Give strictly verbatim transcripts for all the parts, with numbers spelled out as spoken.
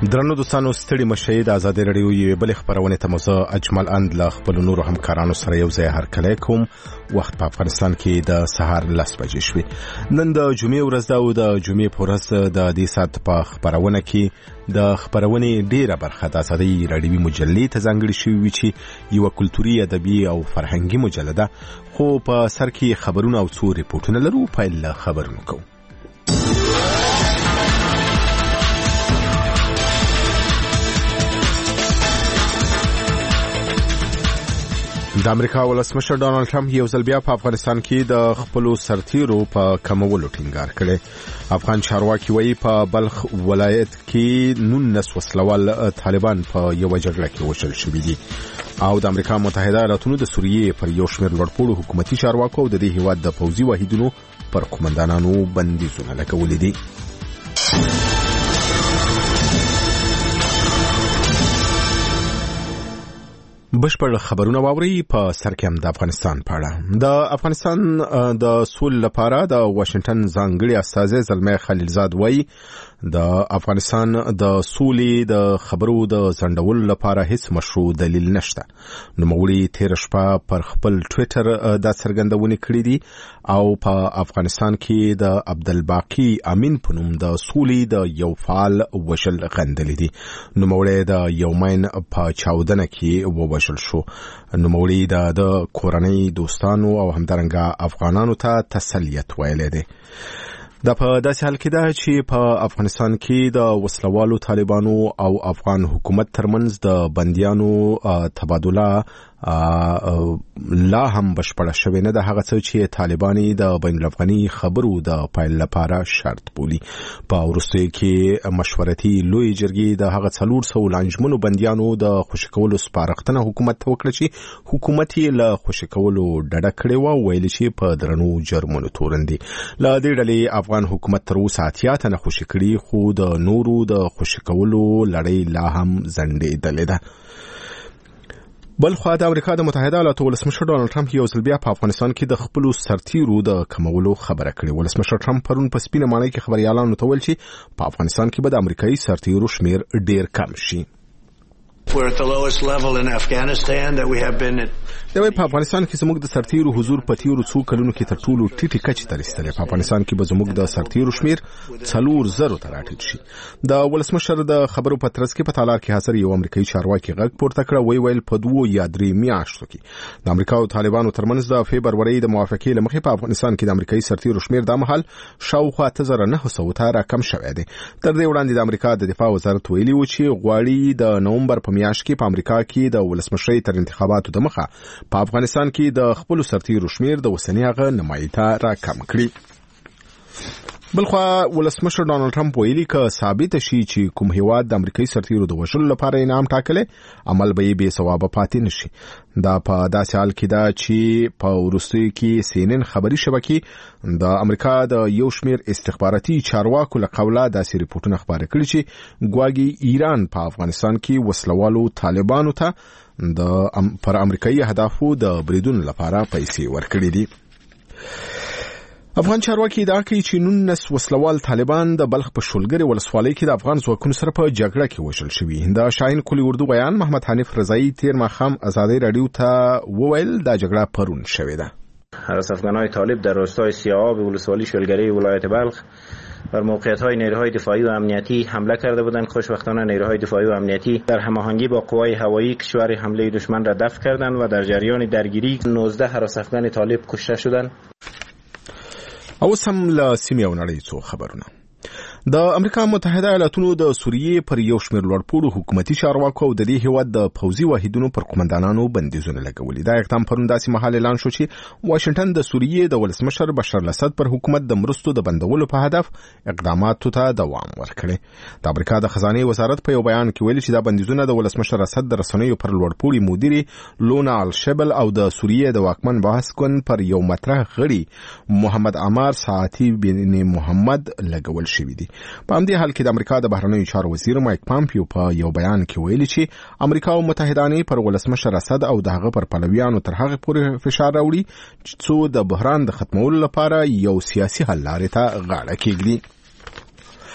درنو دوستانو ستړي مشه د ازادي رادیو یوې بلې خبرونه ته مزه اجمل اند له خپل نورو همکارانو سره یو ځای هرکلی کوم. وخت په افغانستان کې د سهار لس بجې شوې. نن د جمعې ورځ ده او د جمعې په ورځ د دې ساعت په خبرونه کې د خبرونې ډیره برخه د ازادي رادیوي مجلې ته ځانګړې شوې وي چې یو کلتوري ادبي او فرهنګي مجله ده، خو په سر کې خبرونه او څو ریپورتونه لرو. پیل خبرونه کوو. د امریکا ولسمشر ډانلډ ټرمپ یو ځل بیا په افغانستان کې د خپل سرتیرو په کمولو ټینګار کړی. افغان چارواکي وایي په بلخ ولایت کې نولس وسلوال طالبان په یو جګړه کې وژل شوي دي او د امریکا متحده ایالاتونو د سوریې پر یو شمېر لوړپوړو حکومتي چارواکو او د دې هیواد د پوځي واحدونو پر قومندانانو بندیزونه لګولي دي. بشپړ خبرونه واوري. په سر کې هم د افغانستان په اړه. د افغانستان د سولې لپاره د واشنگټن ځانګړي استازی زلمي خلیلزاد وایي د افغانستان د سولې د خبرو د ځنډولو لپاره هیڅ مشروع دلیل نشته. نوموړي تیر شپه پر خپل ټویټر د څرګندونې کړې دي او په افغانستان کې د عبدالباقی امین په نوم د سولې د یو فعال وشل غندلې دي. نوموړي د یومین په چاودنه کې ووژل شو. نوموړي د کورنۍ دوستانو او همدارنګه افغانانو ته تسلیت ویلي دي. دا په داسې حال کې ده چې په افغانستان کې د وسلوالو طالبانو او افغان حکومت ترمنځ د بندیانو تبادله لا هم بشپړه شوې نه ده. هغه څه چې طالباني د بین الافغاني خبرو د پایل لپاره شرط بولي. په وروستیو کې مشورتي لوی جرګې د هغه څلور سوه لانجمنو بندیانو د خوشي کولو سپارښتنه حکومت ته وکړه چې حکومت یې له خوشي کولو ډډه کړې وه، ویل چې په درنو جرمونو تورن دي. له دې ډلې افغان حکومت تر اوسه اتیا تنه خوشي کړي، خو د نورو د خوشي کولو لړۍ لا هم ځنډېدلې ده. بلخوا د امریکا د متحده ایالاتو ولسمشر ډانلډ ټرمپ یو ځل بیا په افغانستان کې د خپل سرتیرو د کمولو خبره کړې. ولسمشر ټرمپ پرون په سپینه ماڼۍ کې خبريالانو ته ویل چې په افغانستان کې به د امریکایي سرتیرو شمیر ډیر کم شي. We're at the lowest level in Afghanistan that we have been at. دا په افغانستان کې زموږ د سرتیرو حضور په تیرو څو کلونو کې تر ټولو ټیټه کچه ته رسیدلی. په افغانستان کې به زموږ د سرتیرو شمیر څلور زرو ته راټیټ شي. د ولسمشر د خبرو په ترڅ کې په تالار کې حاضر یو امریکایي چارواکي غږ پورته کړ، وی ویل په دوو یا درې میاشتو کې د امریکا او طالبانو ترمنځ د فبرورۍ د موافقې لمخې په افغانستان کې د امریکایي سرتیرو شمیر د مهال شاوخوا اته زره نه سوه ته راکم شوی دی. تر دې وړاندې د امریکا د دفاع وزارت ویلي و چې غواړي د نومبر په میاشت کې په امریکا کې د ولسمشرۍ تر انتخاباتو د مخه په افغانستان کې د خپل سرتیرو شمیر د وسنی هغه نمایته راکم کړي. بلخوا ولسمشر ډانلډ ټرمپ ویلي که ثابت شي چې کوم هیواد د امریکایي سرتیرو د وژلو لپاره انعام ټاکلی، عمل به یې بې ثوابه پاتې نشي. دا په داسې حال کې ده چې په وروستیو کې سی ان ان خبري شبکې د امریکا د یو شمیر استخباراتي چارواکو له قوله داسې ریپورتونه خپاره کړي چې ګواګي ایران په افغانستان کې وسلوالو طالبانو ته د پر امریکایي اهدافو د بریدونو لپاره پیسې ورکړي دي. افغان چارواکي ادعا کوي چې نولس وسلوال طالبان د بلخ په شولګرې ولسوالۍ کې د افغان ځواکونو سره په جګړه کې وژل شوي. د شاهین کلی اردو بیان محمد حنیف رضایی تیر ماښام ازادي رادیو ته وویل دا جګړه پرون شوې ده. از افغانای طالب در راستای سیاه‌آب ولسوالی شولگری ولایت بلخ بر موقعیت‌های نیروهای دفاعی و امنیتی حمله کرده بودند. خوشبختانه نیروهای دفاعی و امنیتی در هماهنگی با قوای هوایی کشور حمله دشمن را دفع کردند و در جریان درگیری نوزده هراس افغان طالب کشته شدند. او سم له سیمې او نړۍ څو خبرونه. د امریکا متحده ایالاتونو د سوریې پر یو شمېر لوړپوړو حکومتي چارواکو او د دې هیواد د پوځي واحدونو پر قومندانانو بندیزونه لګولي. دا اقدام پرون داسې مهال اعلان شو چې واشنگټن د سوریې د ولسمشر بشار الاسد پر حکومت د مرستو د بندولو په هدف اقداماتو ته دوام ورکړي. د امریکا د خزانه وزارت په یو بیان کې ویلي چې دا بندیزونه د ولسمشر اسد د رسنیو پر لوړپوړي مدیر لونا الشبل او د سوریې د واکمن باسکن پر یو مطرح غړي محمد عمار ساعتی بن محمد لګول شوی دی. په همدې حال کې د امریکا د بهرنیو چارو وزیر مایک پامپیو په یو بیان کې ویلي چې امریکا او متحدانې پر ولسمشر اسد او دغه پر پلویانو تر هغه پورې فشار راوړي چې څو د بحران د ختمولو لپاره یو سیاسي حل لارې ته غاړه کېږدي.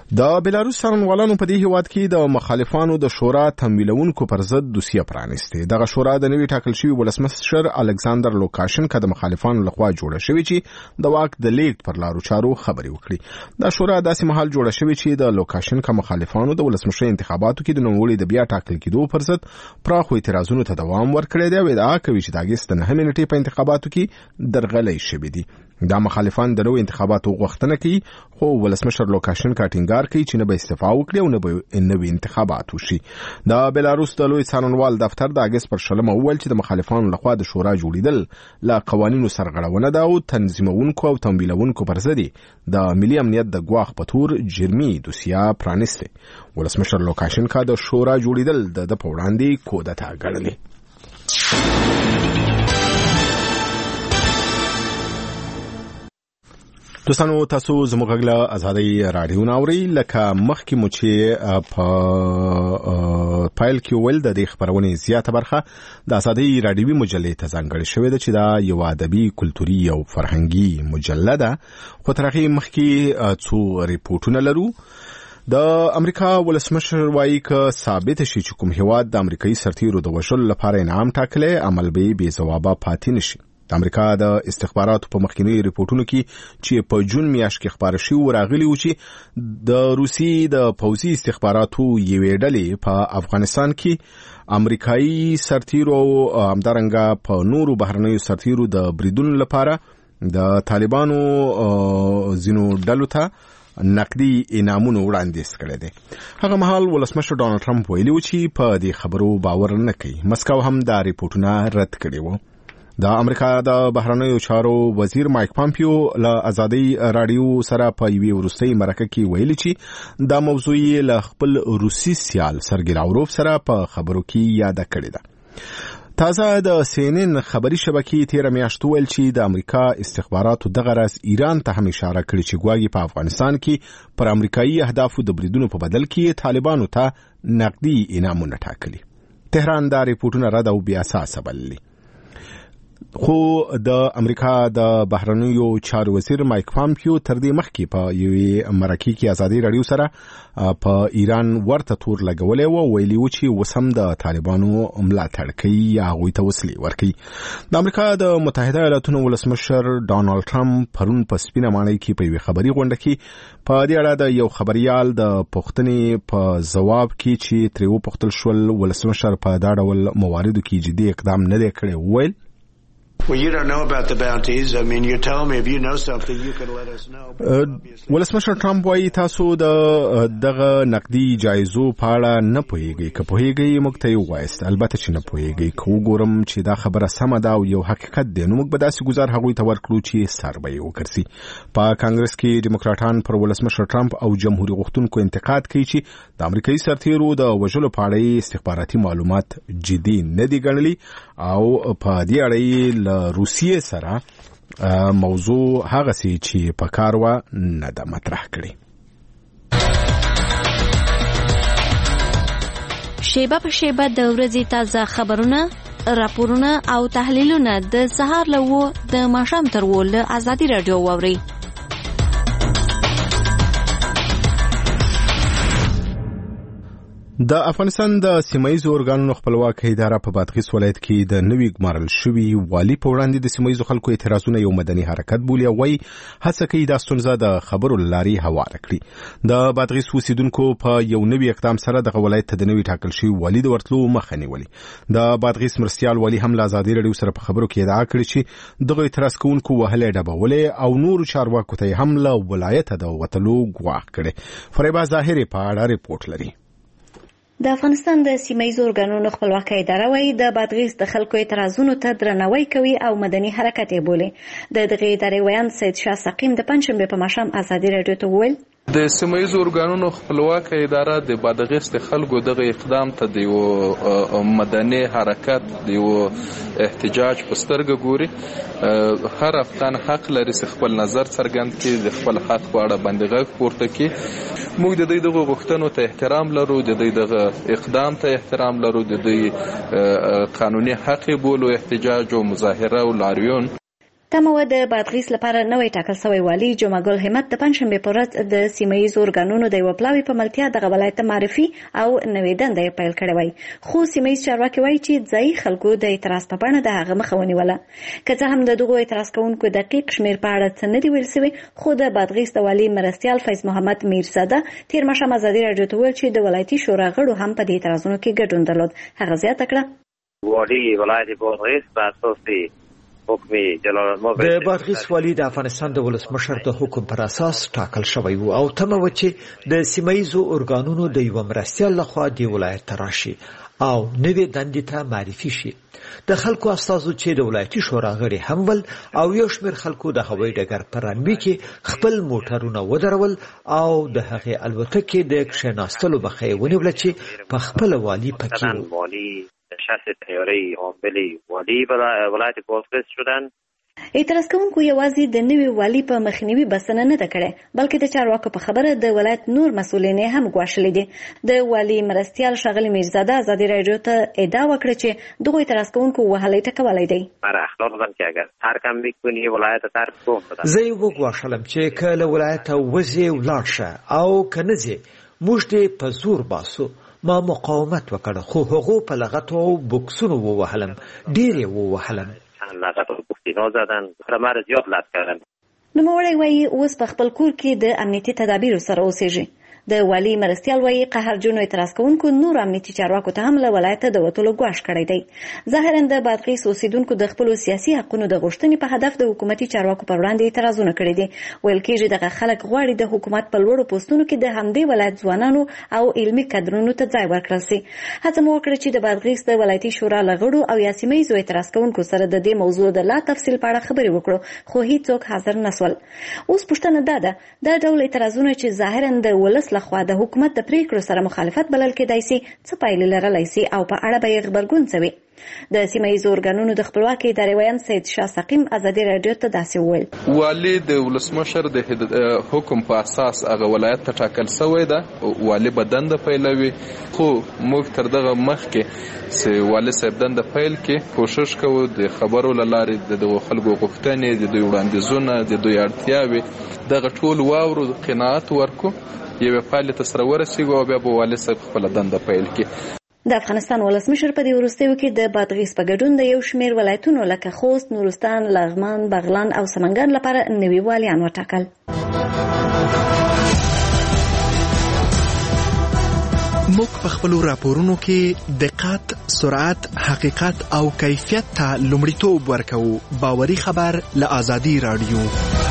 د بلاروس څارنوالانو په دې هیواد کې د مخالفانو د شورا تمویلونکو پر ضد دوسیه پرانیستې. دغه شورا د نوي ټاکل شوي ولسمشر الکساندر لوکاشنکا د مخالفانو لخوا جوړه شوې چې د واک د لیږد پر لارو چارو خبرې وکړي. دا شورا داسې مهال جوړه شوې چې د لوکاشنکا مخالفانو د ولسمشر انتخاباتو کې د نوموړي د بیا ټاکل کېدو پر ضد پراخو اعتراضونو ته دوام ورکړی دی او ادعا کوي چې د اګست د نهمې نیټې په انتخاباتو کې درغلۍ شوې دي. دا مخالفان د نوو انتخاباتو غوښتنه کوي، خو ولسمشر لوکاشنکا ټینګار کوي چې نه به استعفا وکړي او نه به نوي انتخابات وشي. د بلاروس د لوی څارنوال دفتر د اګست پر شلمه وویل چې د مخالفانو لخوا د شورا جوړیدل له قوانینو سرغړونه ده او تنظیمونکو او تمویلونکو پر ضد د ملي امنیت د ګواښ په تور جرمي دوسیه پرانیستې. ولسمشر لوکاشنکا د شورا جوړیدل د په وړاندې کودتا ګڼلې. دوستانو تاسو زموږ غږ له ازادۍ راډیو ناوري لکه مخکې مو چې په پایل کې ویل د دې خبرونې زیاته برخه د ازادۍ راډیوي مجلې ته ځانګړې شوې ده چې دا یو ادبي کلتوري او فرهنګي مجله ده. خو تر هغې مخکې څو ریپورټونه لرو. د امریکا ولسمشر وایي که ثابت شي چې کوم هیواد د امریکایي سرتیرو د وژلو لپاره انعام ټاکلی، عمل به یې بې ځوابه پاتې نشي. د امریکا د استخباراتو په مخکینیو ریپورټونو کې چې په جون میاشت کې خبر شوی راغلی و چې د روسي د پوځي استخباراتو یوې ډلې په افغانستان کې امریکایي سرتیرو او همدارنګه په نورو بهرنیو سرتیرو د بریدونو لپاره د طالبانو ځینو ډلو ته نقدي انعامونه وړاندیز کړي دي. هغه مهال ولسمشر ډانلډ ټرمپ ویلي و چې په دې خبرو باور نه کوي. مسکو هم دا ریپورټونه رد کړي وو. د امریکا د بهرنیو چارو وزیر مایک پامپیو له ازادۍ راډیو سره په یوې وروستۍ مرکه کې ویلي چې دا موضوع یې له خپل روسي سیال سرګي لاوروف سره په خبرو کې یاد کړې ده. تازه د سی ان ان خبري شبکې تیر میاشت ویل چې د امریکا استخباراتو دغه راز ایران ته هم اشاره کړې چې ګواګي په افغانستان کې پر امریکایي اهدافو د بریدونو په بدل کې طالبانو ته نقدي انعامونه ټاکلي. تهران دا ریپورټونه رد او بې اساسه بللي. خو د امریکا د بهرنیو چارو وزیر مایک پامپیو تر دې مخکې په یوې مرکه کې ازادۍ راډیو سره په ایران ورته تور لګولې و، ویلي و چې اوس هم د طالبانو ملاتړ کوي یا هغوی ته وسلې ورکوي. د امریکا د متحده ایالاتونو ولسمشر ډانلډ ټرمپ پرون په سپینه ماڼۍ کې په یوې خبري غونډه کې په دې اړه د یو خبريال د پوښتنې په ځواب کې چې ترې وپوښتل شول ولسمشر په دا ډول مواردو کې جدي اقدام نه دی کړی وویل Well, you don't know about the bounties. I mean, you're telling me if you know something, you can let us know. ولسمشر ټرمپ وایي تاسو د دغه نقدي جایزو په اړه نه پوهیږئ. که پوهیږئ موږ ته یې ووایاست. البته چې نه پوهیږئ. که وګورم چې دا خبره سمه ده او یو حقیقت دی نو موږ به داسې ګزار هغوی ته ورکړو چې سر به یې وګرځي. په کانګرس کې ډیموکراټان پر ولسمشر ټرمپ او جمهوریت غوښتونکو انتقاد کوي چې د امریکایي سرتیرو د وژلو په اړه استخباراتي معلومات جدي نه دي ګڼلي او په دې اړه له روسیې سره موضوع هغه سي چې په کار و نه د مطرح کړي. شیبه په شیبه د ورځې تازه خبرونه، راپورونه او تحلیلونه د سهار له و د ماښام تر و له ازادي راډیو واوري. د افغانستان د سیمایي اورګانونو خپلواکۍ اداره په بادغیس ولایت کې د نوي ګمارل شوي والي په وړاندې د سیمایي خلکو اعتراضونه یو مدني حرکت بولي او وايي هڅه کوي دا ستونزه د خبرو لارې هواره کړي. د بادغیس اوسیدونکو په یو نوي اقدام سره د ولایت ته د نوي ټاکل شوي والي د ورتلو مخه نیولې. د بادغیس مرستیال والي هم له ازادي راډیو سره په خبرو کې ادعا کړې چې دغه اعتراض کوونکو وهلې ډبولې او نور چارواکو ته هم له ولایت د وتلو ګواښ کړي. فریبا ظاهري په اړه ریپورت لري. د افغانستان د سیمایي اورګانونو خپلواکۍ اداره وايي د بادغیس د خلکو اعتراضونو ته درناوی کوي او مدني حرکت یې بولي. د دغه ادارې ویاند سید شاه سقیم د پنځشنبه په ماښام ازادي راډیو ته وویل د سیمایي اورګانونو خپلواکۍ اداره د بادغیس د خلکو دغه اقدام ته د یو مدني حرکت د یو احتجاج په سترګه ګوري. هر افغان حق لري چې خپل نظر څرګند کړي، د خپل حق په اړه باندې غږ پورته کړي. موږ د دې دغه غوښتنو ته احترام لرو، د دې دغه اقدام ته احترام لرو، د دې قانوني حق بولو احتجاج او مظاهره او لاریون. تمه د بادغیس لپاره نوې ټاکل شوی والي جمعه ګل همت د پنځشنبې په ورځ د سیمه ییزو ارګانونو د یوه پلاوي په ملتیا دغه ولایت معرفي او نوې دنده پیل کړې وای، خو سیمه ییز چارواکي وایي چې ځایي خلکو د اعتراض په بڼه د هغه مخه ونیوله. که څه هم د دغو اعتراض کوونکو دقیق شمېر په اړه څه نه دي ویل شوي، خو د بادغیس د والي مرستیال فیض محمد میرزاده تېر ماښام ازادي راډیو ته وویل چې د ولایتي شورا غړو هم په دې اعتراضونو کې ګډون درلود. هغه زیاته کړه، والي ولایت بادغیس په اساس د بادغیس والی د افغانستان د ولسمشر د حکم پر اساس ټاکل شوی و او تمه و چې د سیمه ییزو ارګانونو د یوه مرستیال لخوا د ولایت ته راشي او نوې دندې ته معرفي شي. د خلکو استازو چې د ولایتي شورا غړي هم ول او یو شمېر خلکو د هوایي ډګر په رنوي کې خپل موټرونه ودرول او د هغې الوتکې د کښېناستلو مخه یې ونیوله چې په خپله والي پکې و. نشست طیاره‌ای عامل والی ولایت بادغیس شدن. اعتراض کوونکو یوازې د نوي والي په مخنیوي بسنه نه ده کړې، بلکې د چارواکو په خبره د ولایت نور مسؤلین هم ګواښلي دي. د والي مرستیال ښاغلي میرزاده ازادي راډیو ته ادعا وکړه چې دغو اعتراض کوونکو وهلی ټکولی دی. برای اخلاق دادن که اگر ترک هم میکنی ولایت ترک کن بدن. زه یې وګواښلم چې که له ولایته وځې ولاړ شه او که نه ځې موږ دې په زور باسو. ما مقاومت وکړ خو هغو په لغتو او بوکسونو ووهلم، ډېر یې ووهلم. لغت او بوکسینو زدن، خرمر زیاد لط کردن. نوموړی وایي اوس په خپل کور کې د امنیتي تدابیرو سره اوسېږي. د والي مرستیال وایي قهرجنو اعتراض کوونکو نور امنیتي چارواکو ته هم له ولایته د وتلو ګواښ کړی دی. ظاهرا د بادغیس اوسیدونکو د خپلو سیاسي حقونو د غوښتنې په هدف د حکومتي چارواکو پر وړاندې اعتراضونه کړي دي. ویل کېږي دغه خلک غواړي د حکومت په لوړو پوستونو کې د همدې ولایت ځوانانو او علمي کدرونو ته ځای ورکړل سي. هڅه مو وکړه چې د بادغیس د ولایتي شورا له غړو او یا سیمه ییزو اعتراض کوونکو سره د دې موضوع د لا تفصیل په اړه خبرې وکړو، خو هیڅوک حاضر نه سول. اوس پوښتنه دا ده، دا ډول اعتراضونه چې ظاهرا د ولس لخوا د حکومت د پریکړو سره مخالفت بلل کېدای سي، څه پایلې لرلی سي او په اړه به یې غبرګون څه وي؟ د سیمه ییزو ارګانونو د خپلواکۍ ادارې ویاند سید شاه سقیم ازادي راډیو ته داسې وویل، والي د ولسمشر د حکم په اساس هغه ولایت ته ټاکل شوی ده، والي به دنده پیلوي، خو موږ تر دغه مخکې چې والي صاحب دنده پیل کې کوشش کوو د خبرو له لارې د دغو خلکو غوښتنې، د دوی وړاندیزونه، د دوی اړتیاوې دغه ټول واورو، قناعت ورکو، یوې پایلې ته سره ورسېږو او بیا به والي صاحب خپله دنده پیل کړي. د افغانستان ولسمشر په دې وروستیو کې د بادغیس په ګډون د یو شمېر ولایتونو لکه خوست، نورستان، لغمان، بغلان او سمنګان لپاره نوي والیان وټاکل. موږ په خپلو راپورونو کې دقت، سرعت، حقیقت او کیفیت ته لومړیتوب ورکوو. باوري خبر له ازادي راډیو.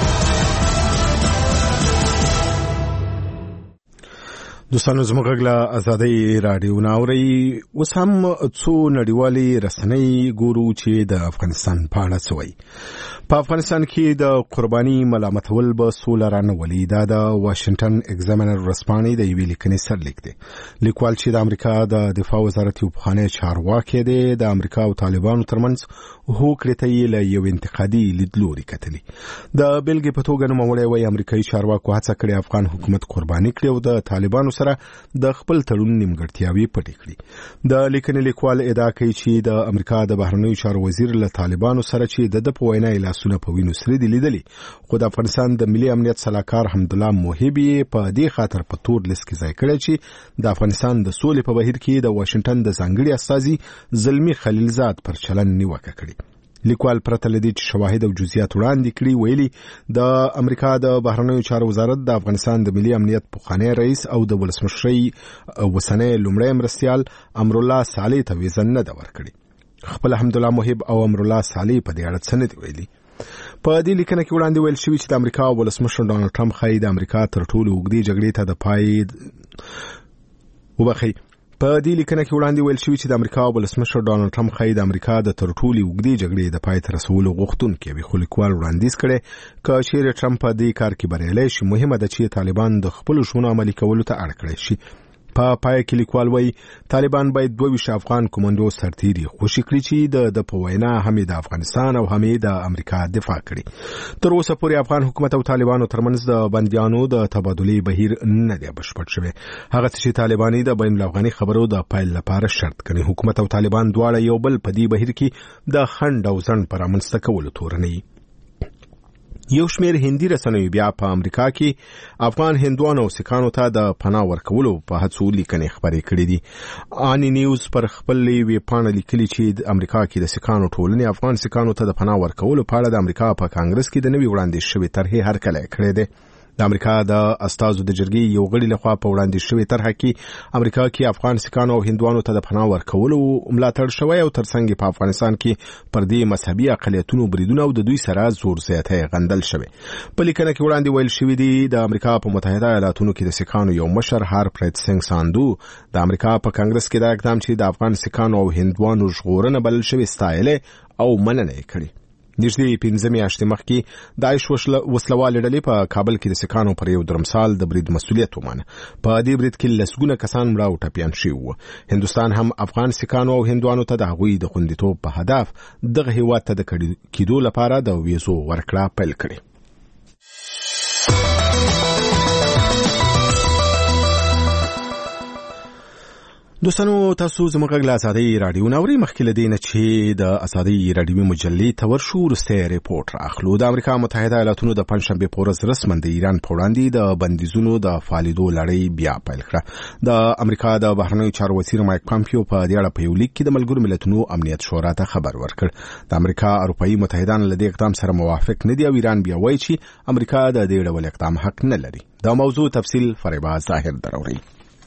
دوستانو زموږ غږ له ازادۍ راډیو نه اورئ. اوس هم څو نړیوالې رسنۍ ګورو چې د افغانستان په اړه څه وایي. په افغانستان کې د قرباني ملامتول به سوله رانولي. دا د واشنګټن ایگزامینر ورځپاڼې د یوې لیکنې سرلیک دی. لیکوال چې د امریکا د دفاع وزارت یو پخوانی چارواکی دی، د امریکا او طالبانو ترمنځ هوکړې ته یې له یو انتقادي لیدلوري کتلي. د بېلګې په توګه نوموړی وایي امریکایي چارواکو هڅه کړې افغان حکومت قرباني کړي او د طالبانو سره د خپل تړون نیمګړتیاوې پټې کړي. د لیکنې لیکوال ادعا کوي چې د امریکا د بهرنیو چارو وزیر له طالبانو سره چې د د په وینا یې لاسونه په وینو سره دي لیدلي، خو د افغانستان د ملي امنیت سلاکار حمدالله موهب یې په دې خاطر په تور لیست کې ځای کړی چې د افغانستان د سولې په بهیر کې د واشنګټن د ځانګړي استازي زلمي خلیلزاد پر چلن نیوکه کړې. لیکوال پرته له دې چې شواهد او جزئیات وړاندې کړي ویلي د امریکا د بهرنیو چارو وزارت د افغانستان د ملي امنیت پخوانی رئیس او د ولسمشرۍ اوسنی لومړی مرستیال امرالله صالح ته ویزه نه ده ورکړې. خپل حمدالله موهب او امرالله صالح په دې اړه څه نه دي ویلي. په دې لیکنه کې وړاندې ویل شوي چې د امریکا ولسمشر ډانلډ ټرمپ ښایي د امریکا تر ټولو اوږدې جګړې ته د پای وبخښئ په دې لیکنه کې وړاندې ویل شوي چې د امریکا ولسمشر ډانلډ ټرمپ ښایي د امریکا د تر ټولې اوږدې جګړې د پای ته رسولو غوښتونکی وي، خو لیکوال وړاندیز کړی که چیرې ټرمپ په دې کار کې بریالی شي، مهمه ده چې طالبان د خپلو ژمنو عملي کولو ته اړ کړی شي. په پای کې لیکوال وایي طالبان باید دوه ویشت افغان کمانډو سرتیري خوشي کړي چې د په وینا هم د افغانستان او هم د امریکا دفاع کړي. تر اوسه پورې افغان حکومت او طالبانو ترمنځ د بندیانو د تبادلې بهیر نه دی بشپړ شوی. هغه څه چې طالباني د بین الافغاني خبرو د پیل لپاره شرط کړي. حکومت او طالبان دواړه یو بل په دې بهیر کې د خنډ او ځنډ پر رامنځته کولو تورنوي. یو شمېر هندي رسنیو بیا په امریکا کې افغان هندوانو او سکانو ته د پناه ورکولو په هڅو لیکنې خبرې کړې دي. آنی نیوز پر خپل ویب پاڼه لیکلي چې د امریکا کې د سکانو ټولنې افغان سکانو ته د پناه ورکولو په اړه د امریکا په کانګرس کې د نوي وړاندیز شوی طرحې هرکلی کړی دی. د امریکا د استازو د جرګې یو غړي لخوا په وړاندیز شوی طرحه کې امریکا کې افغان سکانو او هندوانو ته د پناه ورکولو ملاتړ شوی او ترڅنګ په افغانستان کې پر دې مذهبي اقلیتونو بریدونه او د دوی سره زور زیاتی غندل شوی. په لیکنه کې وړاندې ویل شوی دی د امریکا په متحده ایالاتونو کې د سکانو یو مشر هارپریت سنگ ساندو د امریکا په کانګرس کې دا اقدام چې د افغان سکانو او هندوانو ژغورنه بلل شوی ستایله او مننه یې کړې. نږدې پنځه میاشتې مخکې داعش وسلوالې ډلې په کابل کې د سکانو پر یو درمسال د برید مسؤلیت ومانه. په دې برید کې لسګونه کسان مړه او ټپیان شوي وو. هندوستان هم افغان سکانو او هندوانو ته د هغوی د خوندیتوب په هدف دغه هیواد ته د کېدو لپاره د ویزو ورکړه پیل کړې. دوستانو تاسو زموږ غږ له ازادۍ راډیو ناوري مخکې له دې نه چې د ازادۍ راډیوي مجلې ته ورشو وروستی ریپورټ راخلو. د امریکا متحده ایالاتونو د پنجشنبې په ورځ رسما د ایران په وړاندې د بندیزونو د فعالېدو لړۍ بیا پیل کړه. د امریکا د بهرنیو چارو وزیر مایک پامپیو په دې اړه په یو لیک کې د ملګرو ملتونو امنیت شورا ته خبر ورکړ. د امریکا اروپایي متحدان له دې اقدام سره موافق نه دي او ایران بیا وایي چې امریکا د دې ډول اقدام حق نه لري. دا موضوع تفصیل فریبا ظاهر دراوري.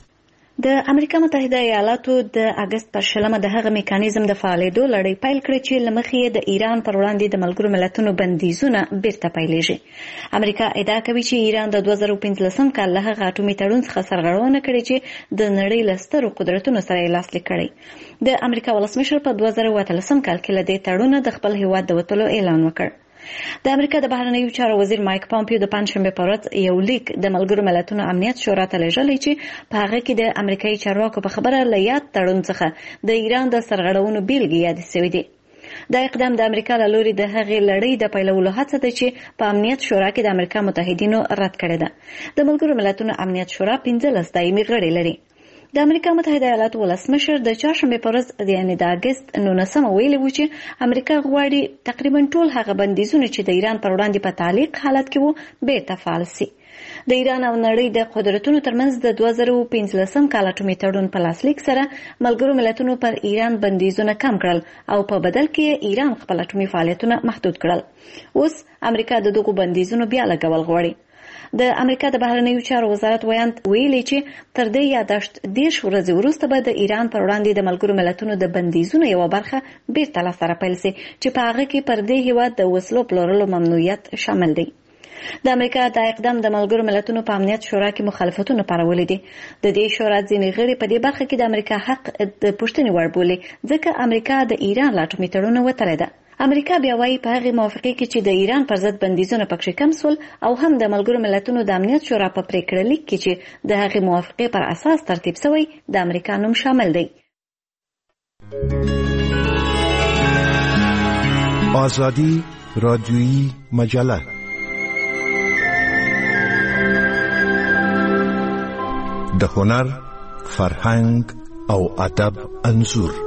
د امریکا متحده ایالاتو د اگست پر شلمه د هغه میکانیزم د فعالېدو لړۍ پیل کړې چې لمخې د ایران پر وړاندې د ملګرو ملتونو بندیزونه بیرته پیلېږي. امریکا ادعا کوي چې ایران د دوه زره پنځلسم کال له هغه اټومي تړون څخه سرغړونه کړې چې د نړۍ له سترو قدرتونو سره یې لاسلیک کړی. د امریکا ولسمشر په دوه زره اتلسم کال کې له دې تړونه د خپل هیواد د وتلو اعلان وکړ. د امریکا د بهرنیو چارو وزیر مایک پامپیو د پنجشنبې په ورځ یو لیک د ملګرو ملتونو امنیت شورا ته لیږلی چې په هغه کې د امریکایي چارواکو په خبره له یاد تړون څخه د ایران د سرغړونو بیلګې یادې شوې دي. دا اقدام د امریکا له لوري د هغې لړۍ د پیلولو هڅه ده چې په امنیت شورا کې د امریکا متحدینو رد کړې ده. د ملګرو ملتونو امنیت شورا پنځلس دایمي غړي لري. د امریکا متحده ایالاتو ولسمشر د چهارشنبې په ورځ یعنې د اګست نولسمه ویلي و چې امریکا غواړي تقریبا ټول هغه بندیزونه چې د ایران پر وړاندې په تعلیق حالت کې وو بیرته فعال سي. د ایران او نړۍ د قدرتونو ترمنځ د دوه زره پنځلسم کال اټومي تړون په لاسلیک سره ملګرو ملتونو پر ایران بندیزونه کم کړل او په بدل کې ایران خپل اټومي فعالیتونه محدود کړل. اوس امریکا د دغو بندیزونو بیا لګول غواړي. د امریکا د بهرنیو چارو وزارت ویاند ویلي چې تر دې یادښت دېرش ورځې وروسته به د ایران پر وړاندې د ملګرو ملتونو د بندیزونو یوه برخه بیرته لاسته راپیل سي چې په هغه کې پر دې هیواد د وسلو پلورلو ممنوعیت شامل دی. د امریکا د اقدام د ملګرو ملتونو په امنیت شورا کې مخالفتونه پارولي دي. د دې شورا ځینې غړي په دې برخه کې د امریکا حق د پوښتنې وړ بولي ځکه امریکا د ایران له اټومي تړون وتلې ده. امریکا بیا وايي په هغه موافقه کې چې د ایران پر ضد بندیزونه پکې کم سول او هم د ملګرو ملتونو د امنیت شورا په پریکړه لیک کې چې د هغه موافقه پر اساس ترتیب شوی د امریکا نوم شامل دی. آزادی رادیویی مجله د هنر، فرهنګ او ادب انځور.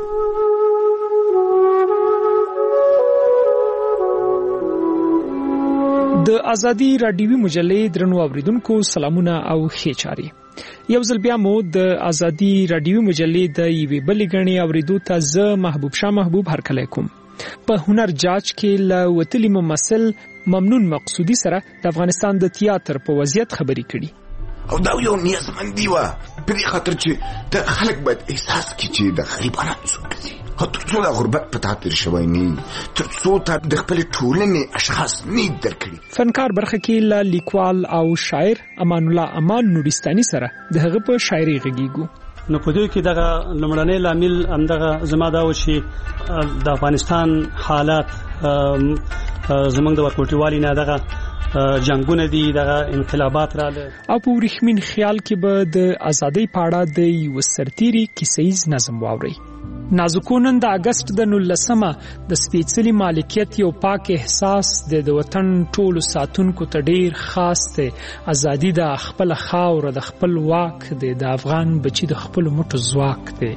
د ازادي رادیوي مجلې درنو اوریدونکو سلامونه او ښه چاري. یو ځل بیا مو د ازادي رادیوي مجلې د یوې بلې غړي اوریدو ته زه محبوب شاه محبوب هرکلی کوم. په هنر جاج کې له وتلي ممثل ممنون مقصودی سره د افغانستان د تیاتر په وضعیت خبرې کړي. او دا یو نیازمندي وه په دې خاطر چې د خلک باید احساس کړي چې د غریبانو څوک دي، تر څو د غربت په تا تېر شوی نه، تر څو تا د خپلې ټولنې اشخاص نه درکړي. فنکار برخه کې له لیکوال او شاعر امان الله امان نورستاني سره د هغه په شاعري غږیږو. نو په دې کې دغه لومړنی لامل همدغه زما دا و چې د افغانستان حالات زمونږ د ورکوټیوالي نه دغه جنگونه دي، دغه انقلابات رااله او په ورېښمین خیال کې به د ازادۍ په اړه د یوه سرتیري کیسیز نظم واورئ. نازکو نن د اګست د نولسمه د سپېڅلي مالکیت یو پاک احساس د وطن ټولو ساتونکو ته ډیر خاص دی. ازادي د خپل خاور، د خپل واک دی، د افغان بچي د خپل مټو ځواک دی.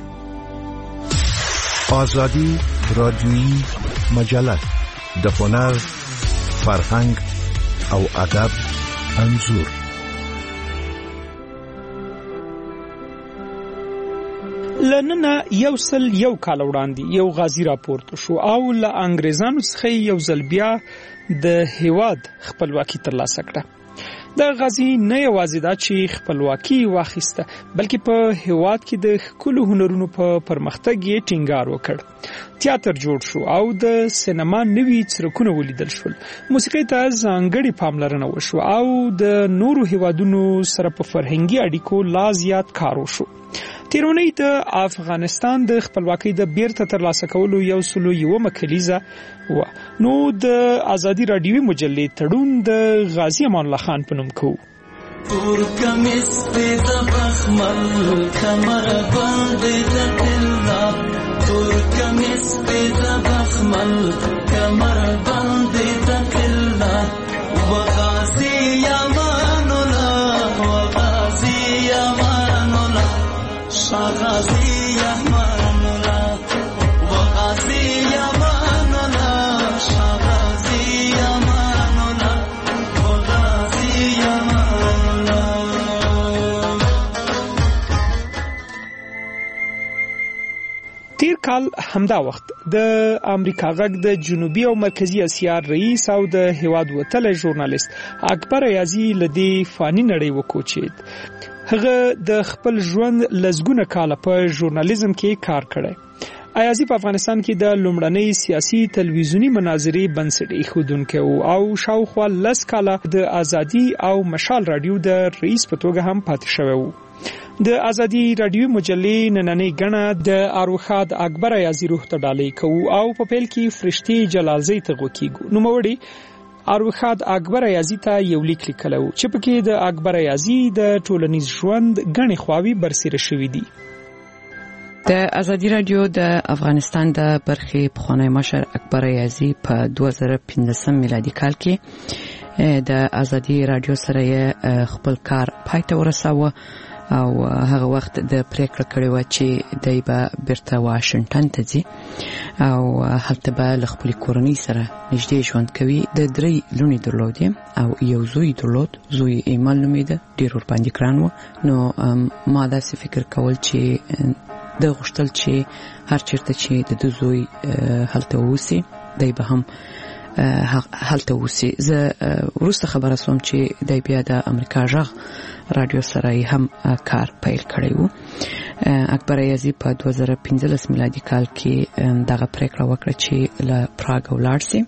آزادی رادیویی مجله د هنر، فرهنګ او ادب انځور. لننه یو سل یو کال وړاندې یو غازی راپورته شو او له انګریزانو څخه یو ځل بیا د هیواد خپلواکي ترلاسه کړه. د غازی نه یوازې دا چې خپلواکي واخیسته بلکې په هیواد کې د ښکلو هنرونو په پرمختګ یې ټینګار وکړ. تیاتر جوړ شو او د سینما نوي څرکونه ولیدل شول. موسیقي ته ځانګړې پاملرنه وشو او د نورو هیوادونو سره په فرهنګي اړیکو لا زیات کار وشو. تیرونی د افغانستان د خپلواکۍ د بیرته ترلاسه کولو یو سلو یو مکلیزه و. نو د ازادي رادیوي مجلې تړون د غازی امان الله خان په نوم کوو. تور کمیس په بخمل کمر باندې د تلا تور کمیس په بخمل کمر باندې د تلا وغازی امان الله وغازی امان الله شغازی امان الله وغازی امان الله شغازی امان الله وغازی امان الله. تیر کال همدا وخت د امریکا غږ د جنوبي او مرکزی اسیا رئیس او د هیواد وتل ژورنالیست اکبر ایازی لدی فانی نړۍ وکوچید. هغه د خپل ژوند لزګونه کاله په ژورنالیزم کې کار کړی. ایازی په افغانستان کې د لومړنۍ سیاسي تلویزیونی مناظرې بنسټ ایښودونکی او شاوخوا لس کاله د ازادي او مشال رادیو د رئیس په توګه هم پاتې شوی و. د ازادي رادیو مجلې نننۍ غڼه د اروخاد اکبر ایازی روح ته ډالۍ کوو او په پیل کې فرشتي جلالزی ته غوکیږو. نوموړي اروخاد اکبر ایازی ته یو لیک لیکلو چې پکې د اکبر ایازی د ټولنیز ژوند غني خواوي برسېره شوې دي. د ازادي رادیو د افغانستان د برخې پخوانی مشر اکبر ایازی په دوه زره پنځم میلادي کال کې د ازادي رادیو سره خپل کار پای ته ورساوه او هغه وخت د پریکړه کړې و چې دای به بیرته واشنگټن ته ځي او هلته به له خپل کورنۍ سره نږدې ژوند کوي. د درې لوڼې درلودې او یو زوی درلود. زوی ایمل نومیده، ډېر ورباندې ګران و. نو ما داسې فکر کول چې د غوښتل چې هر چیرته چې د دو زوی هلته اوسي دای به هم هلته اوسي. زه وروسته خبره سوم چې دای بیا د امریکا غږ رادیو سره هم کار پیل کړی و. اکبر ایازی په دوه زره پنځلس میلادي کال کې دغه پریکړه وکړه چې له پراګ ولاړ شي.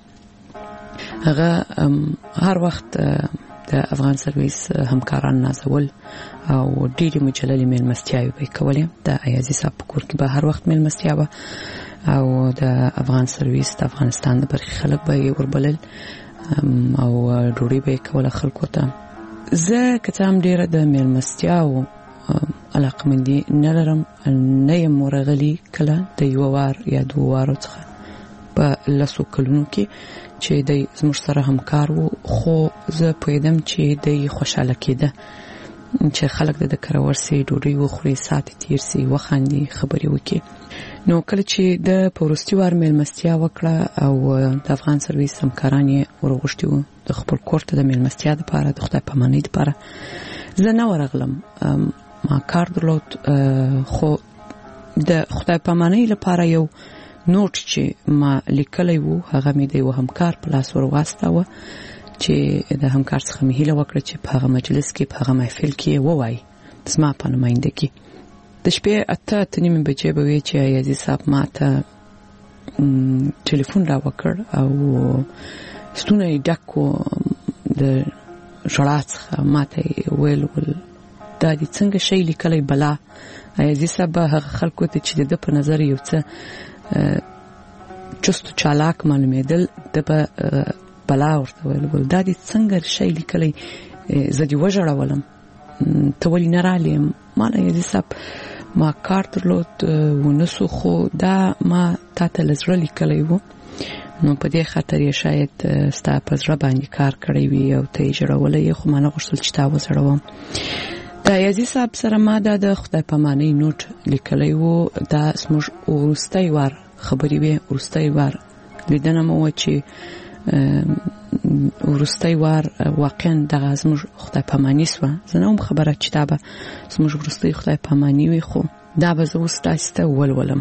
هغه هر وخت د افغان سرویس همکاران نازول او ډېرې مجللې میلمستیاوې به یې کولې. د ایازي صاحب په کور کې به هر وخت میلمستیا وه او د افغان سرویس د افغانستان د برخې خلک به یې وربلل او ډوډۍ به یې کوله خلکو ته. زه که څه هم ډېره د میلمستیاو علاقمندي نه لرم، نه یم ورغلي کله د یوه وار یا دوه وارو څخه په لسو کلونو کې چې دی زموږ سره همکار و. خو زه پوهېدم چې دی خوشحاله کېده چې خلک د ده کره ورسي، ډوډۍ وخوري، ساعت یې تېر سي، وخاندي، خبرې وکړي. نو کله چې د په وروستي وار میلمستیا وکړه او د افغان سرویس همکاران یې ورغوښتي وو د خپل کور ته د میلمستیا دپاره، د خدای پامانۍ دپاره، زه نه ورغلم. ما کار درلود، خو د خدای پامانۍ لپاره یو نوټ چې ما لیکلی وو هغه مې د یو همکار په لاس ور واستاوه چې د همکار څخه مې هیله وکړه چې په هغه مجلس کې، په هغه محفل کې ووایي زما په نمایندګي. د شپې اته اته نیمې بجې به وې چې ایازي صاحب ما ته ټلیفون را وکړ او ستونه یې ډک و د ژړا څخه. ما ته یې ویل ول دا دې څنګه شی لیکلی بلا. ایازي صاحب هغه خلکو ته چې د ده په نظر یو څه چست و چالاک معلومېدل، ده به بلا ورته ویل ول دا دې څنګه شی لیکلی، زه دې وژړولم، ته ولې نه رالې؟ ما له ایازي صاحب ما کار درلود ونه سو، خو دا ما تا ته له زړه لیکلی و، نو په دې خاطر یې شاید ستا په زړه باندې کار کړی وي او ته یې ژړولی، خو ما نه غوښتل چې تا وزړوم. د ایازي صاحب سره ما دا د خدای پامانۍ نوټ لیکلی و. دا زموږ وروستی وار خبرې وې، وروستی وار لیدنه مو وه چې ورستي وار واقعا دغه زموږ خدای پامانی سو زه نوم خبره چې دا به زموږ ورستي خدای پامانی وي خو دا به زه اوس تاسو ته ولولم.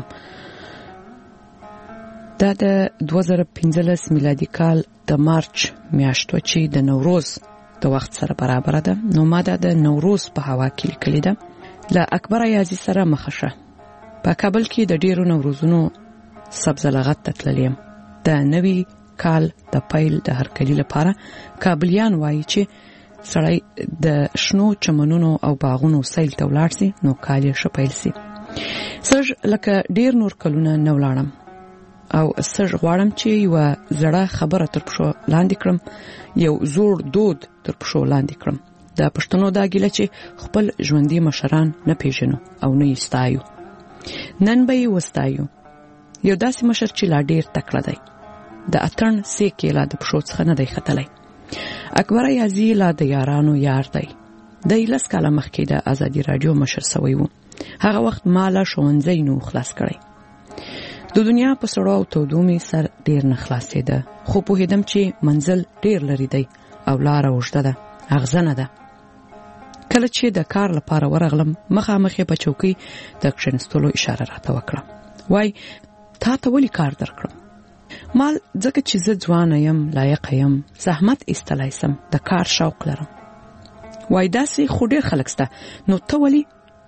دا د دوه زره پنځلس میلادي کال د مارچ میاشت چې د نوروز د وخت سره برابر ده. نو ما دا د نوروز په هوا کې لیکلې ده. له اکبر ایازي سره مخه شه. په کابل کې د ډیرو نوروزونو سبز لغت ته تللیم. د نوي کال د پیل د هرکلي لپاره کابلیان وایي چې سړی د شنو چمنونو او باغونو سیل ته ولاړ سي نو کال یې ښه پیل سي. سږ لکه ډیر نور کلونه نه ولاړم او سږ غواړم چې یوه زړه خبره تر پښو لاندې کړم، یو زوړ دود تر پښو لاندې کړم. د پښتنو دا ګیله چې خپل ژوندي مشران نه پیژنو او نه یې ستایو. نن به یې وستایو. یو داسې مشر چې لا ډیر تکړه دی، د اتڼ سیک یې لا د پښو څخه نه دی ختلی. اکبر ایازي لا د یارانو یار دی. دی لس کاله مخکې د ازادي راډیو مشر سوی و. هغه وخت ما لا ښوونځی نو خلاص کړی. د دنیا په سړو او تودو مې سر ډیر نه خلاصېده، خو پوهېدم چې منزل ډیر لرې دی او لاره اوږده ده، اغزنه ده. کله چې د کار لپاره ورغلم مخامخ یې په چوکۍ د کښېنستلو اشاره راته وکړه. وای تا ته ولې کار درکړم؟ مال ځکه چې زه ځوانه یم، لایقه یم، زحمت ایستلی سم، د کار شوق لرم. وای داسې خو ډېر خلک سته، نو ته ولې؟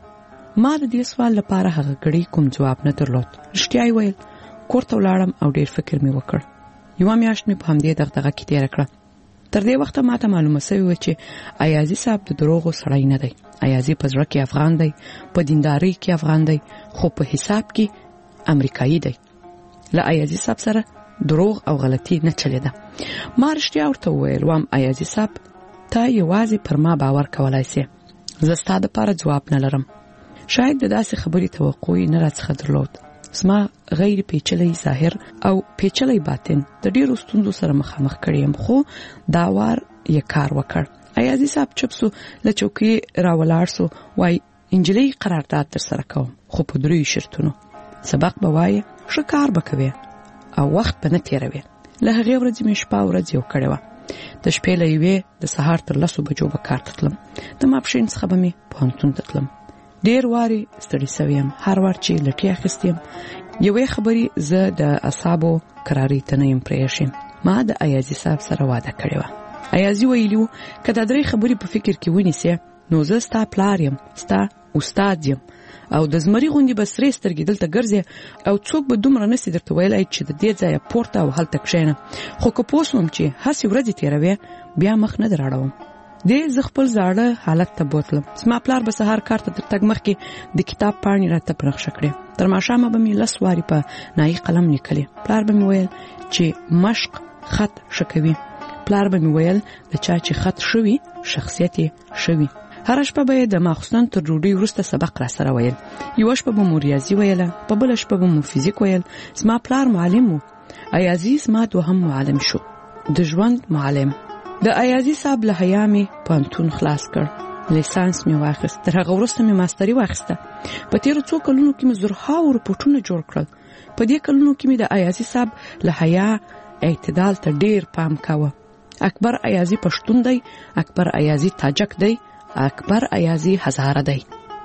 ما د دې سوال لپاره هغه ګړی کوم ځواب نه درلود. رښتیا یې ویل. کور ته ولاړم او ډېر فکر مې وکړ. یوه میاشت مې په همدې دغدغه کې تېره کړه. تر دې وخته ما ته معلومه سوې وه چې ایازي صاحب د دروغو سړی نه دی. ایازي په زړه کې افغان دی، په دیندارۍ کې افغان دی، خو په حساب کې امریکایي دی. له ایازي صاحب سره دروغ او غلطي نه چلېده. ما رښتیا ورته وویل، وام ایازي صاحب ته یوازې پر ما باور کولی سې. زه ستا دپاره ځواب نه لرم. شاید د داسې خبرې توقع یې نه راڅخه درلود. زما غیر پیچلی ظاهر او پیچلی باطن د ډیرو ستونزو سره مخامخ کړی یم، خو دا وار یې کار وکړ. ایازي صاحب چپ سو، له چوکۍ راولاړ سو. وای انجلۍ قرارداد در سره کوم، خو په دریو شرطونو. سبق به وایې، ښه کار به کوې او وخت به نه تېروې. له هغې ورځې مې شپه ورځ یو کړې وه. د شپې له یوې د سهار تر لسو بجو به کار ته تلم. د ماپښین څخه به مې پوهنتون ته تلم. ډیر واري ستړی سوی یم. هر وار چې لټې اخیستې یم یوې خبرې زه د اعصابو کرارۍ ته نه یم پرېښې. ما د ایازي صاحب سره واده کړې وه. ایازي ویلي و که دا درې خبرې په فکر کې ونیسې نو زه ستا پلار یم، ستا استاد یم او د زمري غوندې به سرې سترګې دلته ګرځې او څوک به دومره نسي درته ویلی چې د دې ځایه پورته او هلته کښېنه. خو که پوه سوم چې هسې ورځې تېروې بیا مخ نه در اړوم. دې زه خپل زاړه حالت ته بوتلم. زما پلار به سهار کار ته تر تګ مخکې د کتاب پاڼې راته په نقشه کړې. تر ماښامه به مې لس وارې په نایي قلم لیکلې. پلار به مې ویل چې مشق خط ښه کوي. پلار به مې ویل د چا چې خط ښه وي شخصیت یې ښه وي. هره شپه به یې د ماخوستن تر ډوډۍ وروسته سبق را سره ویل. یوه شپه به مو ریاضي ویله، په بله شپه به مو فزیک ویل. زما پلار معلم و. ایازي زما دوهم معلم شو، د ژوند معلم. د ایازي صاحب له حیا مې پوهنتون خلاص کړ. لیسانس مې واخیست. تر هغه وروسته مې ماستري واخیسته. په تېرو څو کلونو کې مې زرهاو رپوټونه جوړ کړل. په دې کلونو کې مې د ایازي صاحب له حیا اعتدال ته ډېر پام کاوه. اکبر ایازي پښتون دی، اکبر ایازي تاجک دی، اکبر ایازي هزاره دی،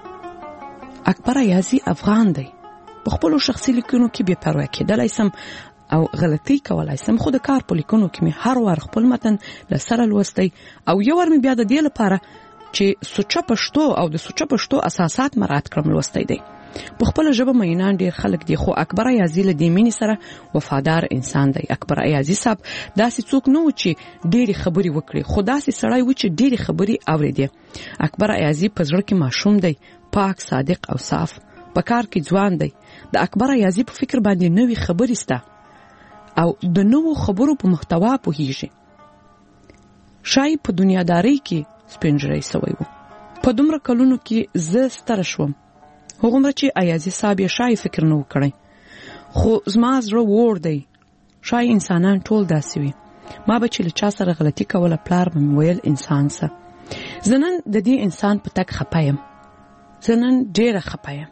اکبر ایازي افغان دی. په خپلو شخصي لیکنو کې بې پروا کېدلی سم او غلطي کولای سم، خو د کار په لیکنو کې مې هر وار خپل متن له سره لوستی او یو وار مې بیا د دې لپاره چې سوچه پښتو او د سوچه پښتو اساسات مراعات کړم لوستی دی. په خپل ژبه مینان ډیر خلک دي، خو اکبر ایازي له دې مینې سره وفادار انسان دی. اکبر ایازي صاحب داسې څوک نه و چې ډېرې خبرې وکړي، خو داسې سړی و چې ډېرې خبرې اورېدې. اکبر ایازي په زړه کې ماشوم دی، پاک، صادق او صاف. په کار کې ځوان دی. د اکبر ایازي په فکر باندې نوې خبرې سته او د نوو خبرو په محتوا پوهیږي. شاید په دنیادارۍ کې سپینږیری سوی و. په دومره کلونو کې زه ستره شوم، هغومره چې ایازي صاحب یې شاید فکر نه و کړی. خو زما زړه وړ دی. شاید انسانان ټول داسې وي. ما به چې له چا سره غلطي کوله پلار به مې ویل انسان څه. زه نن د دې انسان په تګ خپه یم. زه نن ډېره خپه یم.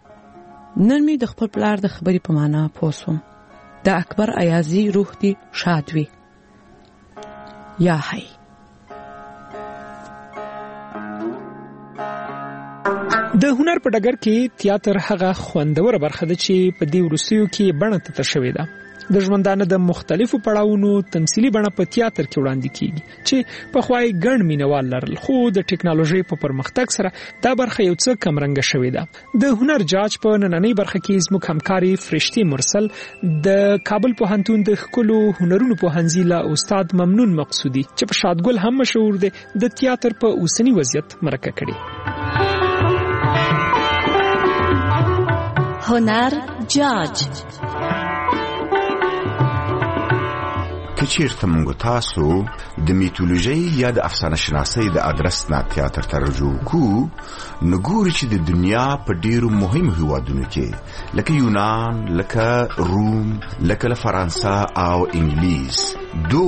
نن مې د خپل پلار د خبرې په معنا پوه سوم. د اکبر ایازي روح دې شاد وي. یا حی. د هنر په ډګر کې تیاتر هغه خوندوره برخه ده چې په دې وروستیو کې بڼه ته شوې ده. د ژوندانه د مختلفو پړاوونو تمثيلي بڼه په تیاتر کې وړاندې کیږي چې په خوای ګڼ مینوال لرل، خو د ټکنالوژي په پرمختګ سره دا برخه یو څه کمرنګه شوې ده. د هنر جاج په نننۍ برخه کې زموږ همکاري فرشتي مرسل د کابل پوهنتون د ښکلو هنرونو پوهنځي له استاد ممنون مقصودي چې په شادګل هم مشهور دی د تیاتر په اوسنی وضعیت مرکه کړي. هنر جاج. که چیرته موږ تاسو د میتولوژي یا د افسانه شناسۍ د ادرس نه تیاتر ته رجوع کوو، نو ګورو چې د دنیا په ډیرو مهمو هیوادونو کې لکه یونان، لکه روم، لکه فرانسه او انګلیس دو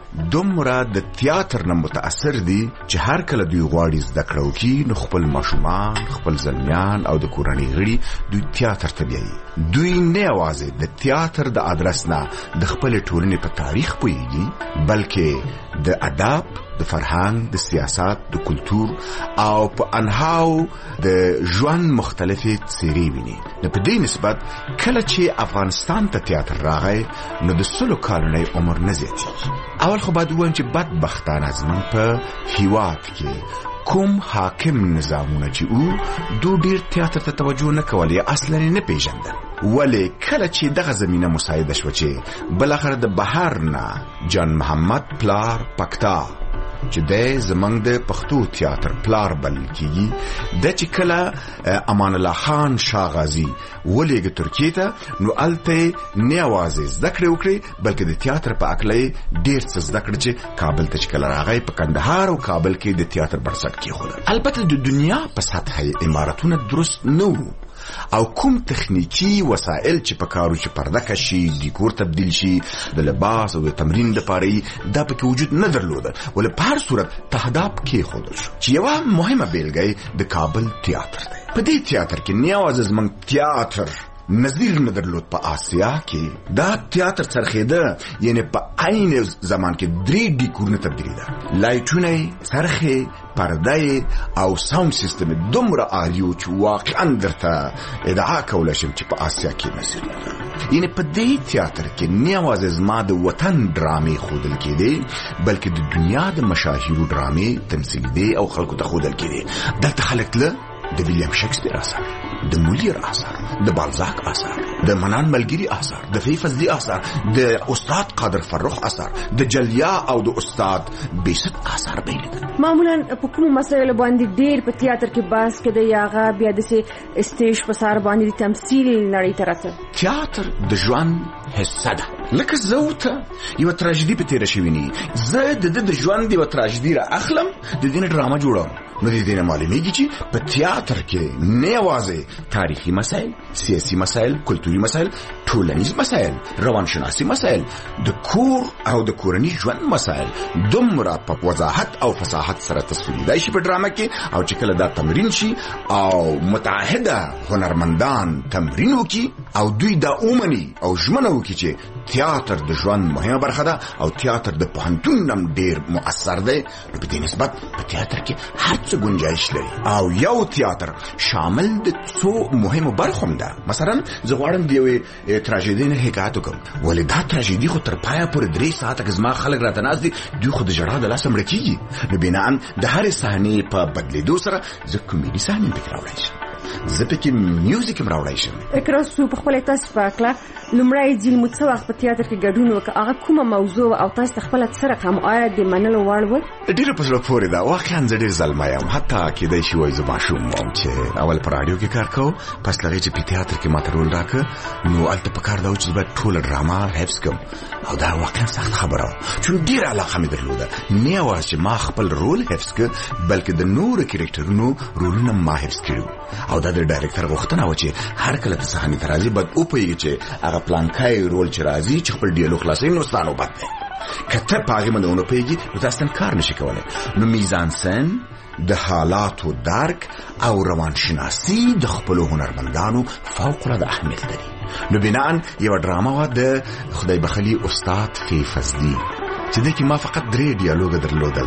دومره د تیاتر نه متاثر دي چې هر کله دوی غواړي زده کړه وکړي نو خپل ماشومان، خپل زلمیان او د کورنۍ غړي دوی تیاتر ته بیایي. دوی نه یوازې د تیاتر د ادرس نه د خپل ټولنې په تاریخ پوهیږي، بلکې د ادب، د فرهنګ، د سیاست، د کلتور او په انهاو د ژوند مختلفې څیرې ویني. نو په دې نسبت کله چې افغانستان ته تیاتر راغی نو د سلو کالونی عمر نه زیاتېږي. اول خو باید ووایم چې بدبختانه زموږ په هیواد کې کوم حاکم نظامونه چې او دو ډیر تیاتر ته توجه نه کول یا اصلا نه پیژندل، ولې کله چې دغه زمينه مساعده شو چې بلاخره د بهر نه جان محمد پلار پکتا چې د زمنګ د پښتو تیاتر پلار بلل کیږي د چې کله امان الله خان شاه غازی ولېګ ترکیه ته نو الته نه आवाज ذکر وکړي بلکې د تیاتر په اکلې ډیر څه ذکر چې کابل ته چې کله راغی په کندهار او کابل کې د تیاتر برسټ کیخول. البته د دنیا په سطح اماراتونه درست نو او کوم تخنیکی وسایل چې په کارو چې پرده کشي، ډیکور تبدیل شي، د لباس او د تمرین لپاره دا پکې وجود نه درلوده، ولې په هر صورت تهداب کې خودل شو چې یو مهمه بیلګه د کابل تیاتر دی. په دې تیاتر کې نیاز من تیاتر نظیر نه درلود په آسیا کې. دا تیاتر څرخیده، یعنی په عین زمان کې درې ډیکورونه تبدیل ده، لایټونه، څرخه، پرده او ساوند سیستم دومره عالیو چې واقعا درته ادعا کولی شم چې په آسیا کې نظیر نه ده. یعنی په دې تیاتر کې نه یوازې زما د وطن ډرامې ښودل کېدې بلکې د دنیا د مشاهیرو ډرامې تمثیل دي او خلکو ته ښودل کېدې. دلته خلک له د ویلیام شکسپیر اثار، د مولیر اثار، د بالزاک اثار، د منان ملګری اثار، د فی فضلی اثار، د استاد قادر فرخ اثار، د جلیا او د استاد بیست اثار بیلیدل. معمولا په کوم مسایلو باندې ډیر په تیاتر کې بحث کېده یا غا بیا د سټیج په سر باندې تمثیل نړۍ ته راځي. تیاتر د ژوند حصہ ده. لکه زوته یو تراژیدي په تیر شویني، زه د د ژوند یو تراژیدي را اخلم، د دې نه ډرامه جوړم. نو دې دې معلومیږي چې په تیاتر کې نه یوازې تاریخي مسایل، سیاسي مسایل، کلتوري مسایل، ټولنیز مسایل، روانشناسي مسایل، د کور او د کورنۍ ژوند مسایل دومره په وضاحت او فصاحت سره تصویرېدای شي په ډرامه کې. او چې کله دا تمرین شي او متعهده هنرمندان تمرین وکړي او دوی دا اومني او ژمنه وکړي چې تیاتر د ژوند مهمه برخه ده او تیاتر د پوهنتون نم ډیر مؤثر دی، نو په دې نسبت په تیاتر کې هر څه گنجائش لري. او یو تیاتر شامل د څو مهمو برخو ده. مثلا زه غواړم د یوې تراژیدي نه حکایت وکړم، ولې دا تراژیدي خو تر پایه پورې درې ساعته کې زما خلک راته ناست دي، دوی خو د ژړا د لاسه مړه کېږي. نو بناءً د هرې صحنې په بدلېدو سره زه کومیډي صحنې پکې راوړی شم، زه پکې میوزیک هم راوړی شم. اکرا سو په خپل تاسو پاکله لومړی ځل مو څه وخت په تیاتر کې ګډون وکړ، هغه کومه موضوع او تاسو خپل سره کوم آیا د منلو وړ و؟ ډېر په زړه پورې دا واقعا زه ډېر زلمی یم، حتی کېدای شي وایي زه ماشوم وم چې اول په راډیو کې کار کوم، پس له هغې چې په تیاتر کې ماته رول راکړه نو هلته په کار دا و چې زه باید ټوله ډرامه حفظ کړم، او دا واقعا سخت خبره وه چون ډېره علاقه مې درلوده. نه یوازې چې ما خپل رول حفظ کړ بلکې د نورو کرکټرونو رولونه ما حفظ کړي. او دا د ډایرکټر غوښتنه وه چې هر کله ته صحنې ته راځي باید وپوهېږي چې هغه پلانکی رول چې راځي چې خپل ډیالوګ خلاصوي نو ستا نوبت دی. که ته په هغې باندې ونه پوهېږي نو ته اصلا کار نشي کولی. نو میزانسن، د حالاتو درک او روانشناسي د خپلو هنرمندانو فوق العاده اهمیت لري. نو بناءً یوه ډرامه وه د خدای بخلي استاد فی فضلي چې د کې ما فقط درې ډیالوګ درلودل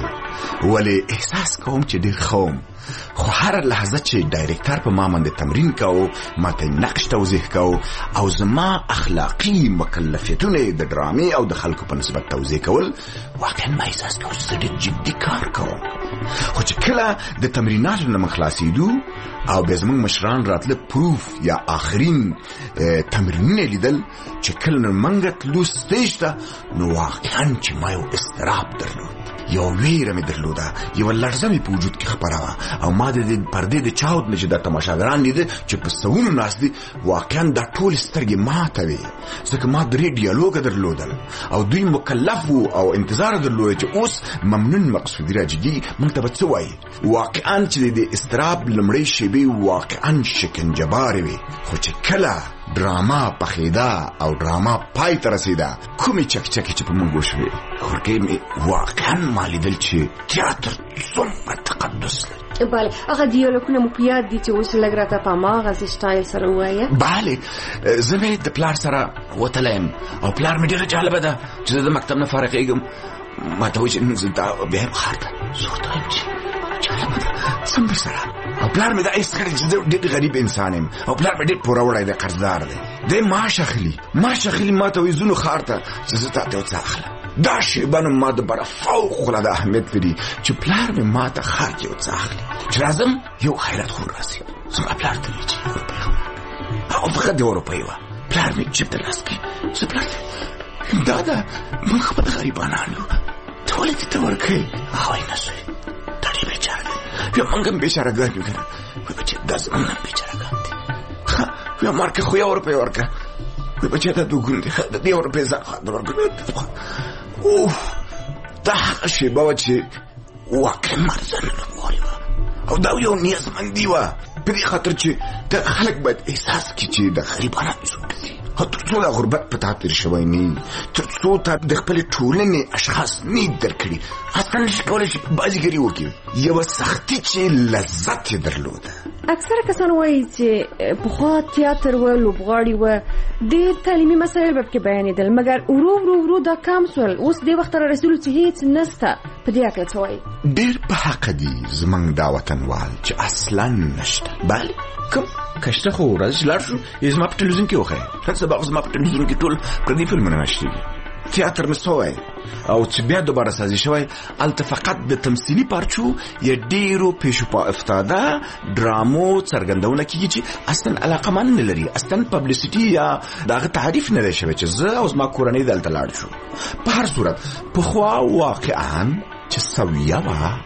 ولې احساس کوم چې ډیر خوم خو هر لحظه چې ډایرکټر په ما باندې تمرین کاوه ما ته نقش توضیح کاوه او زما اخلاقی مکلفیتونه د ډرامې او د خلکو په نسبت توضیح کول واقعا ما احساس کوم چې ډیر جدي کار کوم خو چې کله د تمریناتو نه خلاصېدو او به زموږ مشران راتله پروف یا آخرین تمرینونه لیدل چې کله نه منګه تلو سټیج ته نو واقعا چې ما یو استراب درلود یو ویره مې درلوده یو لړزه مې په وجود کې خپره وه او ما د پردې د چاود نه چې دا تماشاګران لیده چې په سوونو ناست دي واقعا دا ټولې سترګې ماته وې ځکه ما درې ډیالوګه درلودل او دوی مکلف وو او انتظار درلوده چې اوس ممنون مقصودي راجدي موږ ته به څه وایي واقعا چې د استراب لومړۍ شېبې واقعا شکنجهبارې وې خو چې کله ډراما پخېده او ډراما پای ته رسېده کومې چکچکې چې په موږ وشوې خورکې مې واقعا ما لیدل چې تیاتر څومره تقدس لري بله هغه ډیالوګونه مو په یاد دي چې اوس لږ راته په هماغسې سټایل سره ووایه بله زه مې د پلار سره وتلی یم او پلار مې ډېره جالبه ده چې زه د مکتب نه فارغېږم ما ته وایي چې نن زه بیا یم ښار ته زه ورته وایم چې جالبه ده څنګه سره او پلار مې دا ایست کړی چې زه ډېر غریب انسان یم او پلار مې ډېر پوره وړی دی قرضدار دی دی معاش اخلي معاش اخلي ما ته وایي ځو نو ښار ته چې زه تا ته یو څه اخلم دا شیبه نو ما دپاره فوق العاده اهمیت لري چې پلار مې ما ته ښار کې یو څه اخلي چې راځم یو خیرات خور راسي زما پلار ته وایي چې اروپۍ خو او فقط د اروپۍ وه پلار مې جیب ته لاس کوي زه پلار ته دا ده موږ خپل غریبانان یو ته ولې دې ته ورکوې هغه وایي نه زوی دا ډېر بیچاره دی بیا موږ هم بیچارهګان یو که نه وایي بچې دا زموږ هم بیچارهګان دي ښه بیا ما ورکړه خو یو روپۍ ورکړه وایي بچې دا دوګون دی د دې یو روپۍ ځان خواته ورکړه اوف دا هغه شیبه وه چې واقعا ما د ځان نه لوبغاړې وه او دا یو نیازمندي وه په دې خاطر چې د خلک باید احساس کړي چې د غریبانو څوک دي تر څو د غربت په تا تېر شوی نه تر څو تا د خپلې ټولنې اشخاص نه درکړي اصلا نشي کولی چې بازیګري وکړي یوه سختي چې لذت یې درلوده اکثره کسان وایي چې پخوا تیاتر و لوبغاړي و ډېر تعلیمي مسایل به پکې بیانېدل مګر ورو ورو ورو دا کم سول اوس دې وخت را رسېدلو چې هېڅ نسته په دې هکله څه وایي ډېر په حقه دي زموږ دا وطنوال چې اصلا نشته بله کوم کشته خو راځي چې لاړ شو یې زما په ټلویزیون کې وښیه نن سبا خو زما په ټلویزیون کې ټول پردي فلمونه نشتېږي تیاتر مې سوی او چې بیا دوباره سازي شوی هلته فقط د تمثیلي پارچو یا ډېرو پیشو پا افتاده ډرامو څرګندونه کېږي چې اصلا علاقمند نه لري اصلا پبلیسټي یا د هغه تعریف نه دی شوی چې زه او زما کورنۍ دلته لاړ شو په هر صورت پخوا واقعا چې سویه وه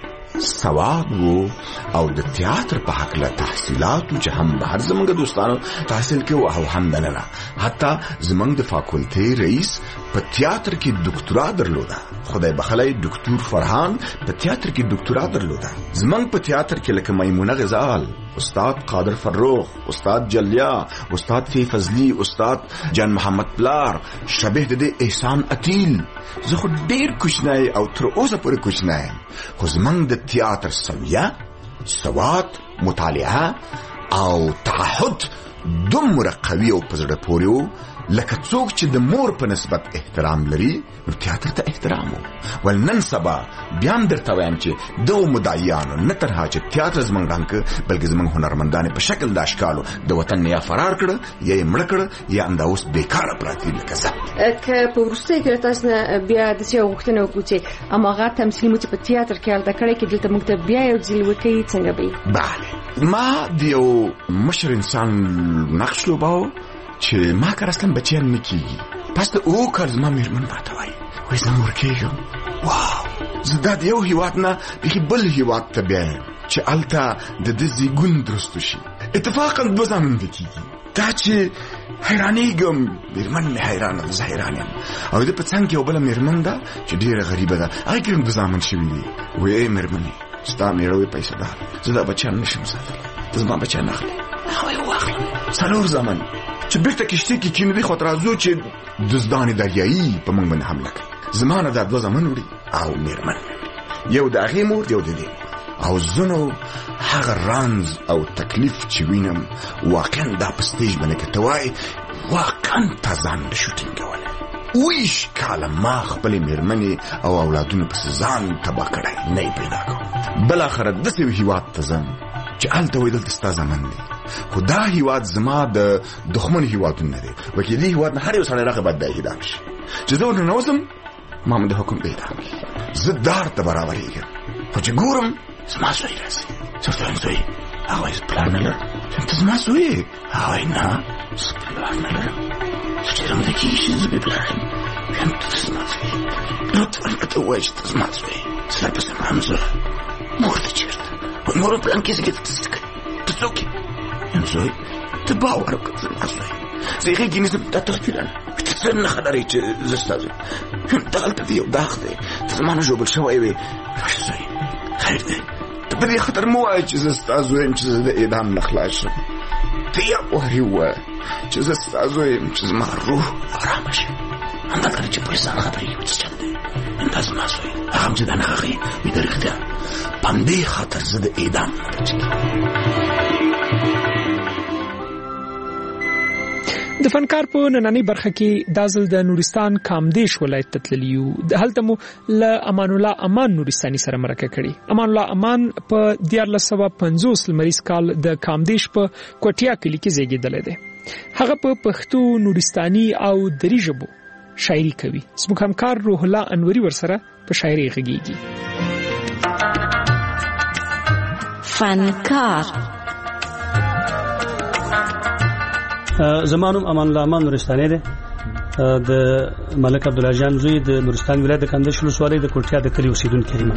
سواد وو او د تیاتر په هکله تحصیلاتو چې هم بهر زموږ دوستانو تحصیل کې وو او هم دننه حتی زموږ د فاکولټۍ رئیس په تیاتر کې دکتورا درلوده خدای بخلی دکتور فرحان په تیاتر کې دکتورا درلوده زموږ په تیاتر کې لکه میمونه غزال استاد قادر فروخ استاد جلیا استاد فی فضلی استاد جان محمد پلار شبیه د دې احسان عتیل زه خو ډېر کوچنی او تر اوسه پورې کوچنی یم خو زموږ د تیاتر سویه سواد مطالعه او تعهد دومره قوي او په زړه پورې و لکه څوک چې د مور په نسبت احترام لري نو تیاتر ته احترام و ول نن سبا بیا هم درته وایم چې دغو مدعیانو نه تنها چې تیاتر زموږ ړنګ کړه بلکې زموږ هنرمندانې په شکل د اشکالو د وطن نه یا فرار کړه یا یې مړه کړه یا همدا اوس بیکاره پراته دي لکه زه که په وروستیو کې له تاسو نه بیا داسې یوه غوښتنه وکړو چې هماغه تمثیل مو چې په تیاتر کې هلته کړی کې دلته موږ ته بیا یو ځل وکړي څنګه به وي بله ما د یو مشر انسان نقش لوباوه چې ما کار اصلا بچیان نه کېږي پس د اوه کال زما مېرمن راته وایي وایي زه مور کېږم واو زه دا د یو هېواد نه بیخي بل هېواد ته بیا یم چې هلته د ده زیږون درستو شي اتفاقا دوه زامن ده کېږي دا چې حیرانېږم مېرمن مې حیرانه ده زه حیران یم او د په څنګ کې یو بله مېرمن ده چې ډېره غریبه ده هغې کې هم دوه زامن شوي دي وایي ای مېرمنې ستا مېړه وایي پیسهدار زه دا بچیان نه شم ساتلی ته زما بچیان اخلې هغه یې واخلم څلور زامن چې بیرته کشتۍ کې کینوي خواته راځو چې دزدان دریایي په موږ باندې حمله کوي زما نه دا دوه زامن وړي او مېرمن یو د هغې مور یو د دې او زه نو هغه رنځ او تکلیف چې وینم واقعا دا په سټیج باندې که ته وایې واقعا تا ځان نه شو ټینګولی ویش کاله ما خپل میرمنې او اولادونو پس ځان تبا کړی نه پیدا کوم. بل اخر داسې هیواد ته ځم چې هلته وای دلته ستا زمن دی، خو دا هیواد زما د دښمن هیوادونه دی، وکې دې هیواد نه هر یو سړی راغی باید دا اعدام شي. چې زه ورنه نوځم ما هم د حکم د اعدام کړي، زه دار ته برابرېږم، خو چې ګورم زما زوی راځي. زه ورته وایم زوی هغه وایي زه پلار نه لرم. ته زما زوی یې؟ هغه وایي نه زه پلار نه لرم. زه ډېره موده کېږي چې زه بې پلاره یم. وایم ته زما زوی یې، لطفا راته ووایه چې ته زما زوی یې. زه درپسې لاړم زه مور ته چېرته؟ وایي مور مې پلان کې زه ته څه کوې؟ ته څوک یې؟ وایم زوی ته باور وکړه زما زوی یې. زه یې غېږې نیسم دا تغفیرانه ته څه نښه لرې چې زه ستا زوی یم؟ دغلته دې یو داغ دی، ته زما نه ژوبل شوی وې. راشه زوی خیر دی، ته په دې خطر مه وایه چې زه ستا زوی یم چې زه د اعدام نه خلاص شم. ته یا وهرې ووایه چې زه ستا زوی یم چې زما روح ارامه شي. همدلته چې پولیسان خبرېږي څه چل دی، دا زما زوی هغه هم چې دا نښه ښیي وي د رښتیا په همدې خاطر زه د اعدام نه بچ کېږم. د فنکار په نننۍ برخه کې دا ځل د نورستان کامدیش ولایت ته تللي یو. هلته مو له امان الله امان نورستاني سره مرکه کړې. امان الله امان په دیارلس سوه پنځوس لمریز کال د کامدیش په کوټیا کلي کې زیږېدلی دی. هغه په پښتو، نورستاني او دري ژبو شاعري کوي. زموږ همکار روح الله انوري ورسره په شاعري غږیږي. فنکار زمانم امان الله امان نورستاني دی، د ملک عبدالله جان زوی د نورستان ولایت د کندش ولسوالۍ د کوټیا د کلي اوسیدونکی یم.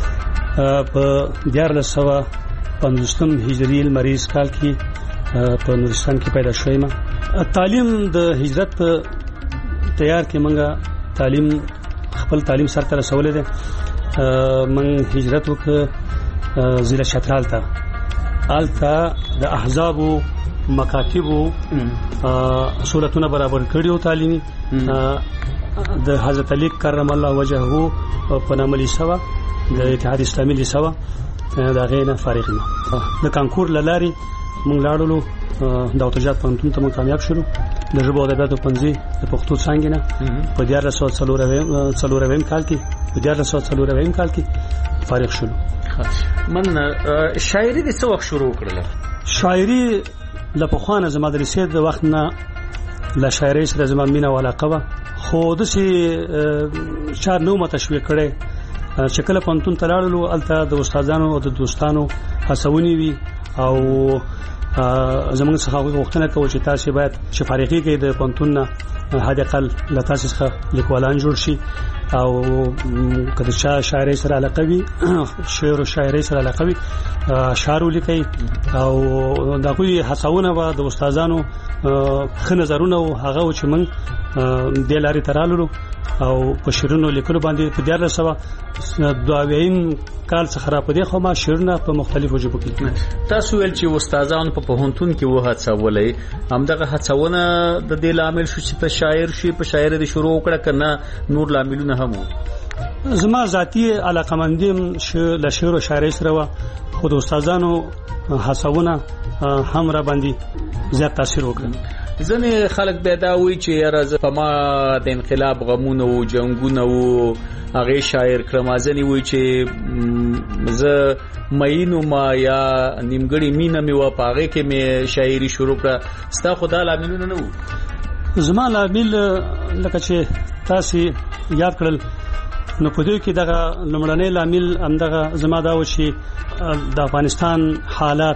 په دیارلس سوه پنځوسم هجري لمریز کال کې په نورستان کې پیدا شوی یم. تعلیم د هجرت په تیار کې منګه تعلیم خپل تعلیم سره تر رسولې ده. من هجرت وکړ ضلع شترال ته. آلته د احزابو مکاتبو صورتونه برابر کړیو تعلیمي د حضرت علی کرم الله وجهه په نامه لیسوا د اتحاد اسلامي لیسوا دا غینه فارغ نه د کانکور لاري مونږ لاړو د اوتجات پنځون ته مو کامیاب شولو. د ژبو ادبیاتو پنځه د پښتو څنګه نه په دیارلس سوه څلورویم کال کې په دیارلس سوه څلورویم کال کې فارغ شولو. من شاعري د څه وخت شروع کړله؟ شاعري له پخوانه زما د رسید د وخت نه له شاعرۍ سره زما مینه او علاقه وه، خو داسې شعر نه وم تشویق کړی. چې کله پوهنتون ته لاړلو هلته د استادانو او د دوستانو هڅونې وي او زموږ څخه غوښتنه کوي چې تاسې باید چې فارغ کېږئ د پوهنتون نه حد اقل له تاسې څخه لیکوالان جوړ شي او که د چا شاعرۍ سره علاقه وي شعر او شاعرۍ سره علاقه وي اشعار ولیکئ. او د هغوی هڅونه به د استادانو ښه نظرونه و هغه و چې موږ دې لارې ته راللو او په شعرونو لیکلو باندې په دیارلس سوه دوه اویایم کال څخه را په دې خوا ما شعرونه په مختلفو ژبو کې. تاسو ویل چې استادانو په پوهنتون کې وهڅولئ، همدغه هڅونه د دې لامل شو چې په شاعر شي په شاعرۍ د شروع وکړه که نه نور لاملونه هم وو؟ زما ذاتي علاقمندي له شعر او شاعرۍ سره وه، خو د استادانو هڅونه هم را باندې زیات تاثیر وکړ. ځنې خلک بیا دا وایي چې یاره زه په ما د انقلاب غمونه و جنګونه و هغې شاعر کړم، ځنې وایي چې زه مین وم یا نیمګړې مینه مې وه په هغې کې مې شاعري شروع کړه. ستا خو دا لاملونه نه وو؟ زما لامل لکه چې تاسې یاد کړل نو په دې کې دغه لومړنی لامل همدغه زما دا و چې د افغانستان حالات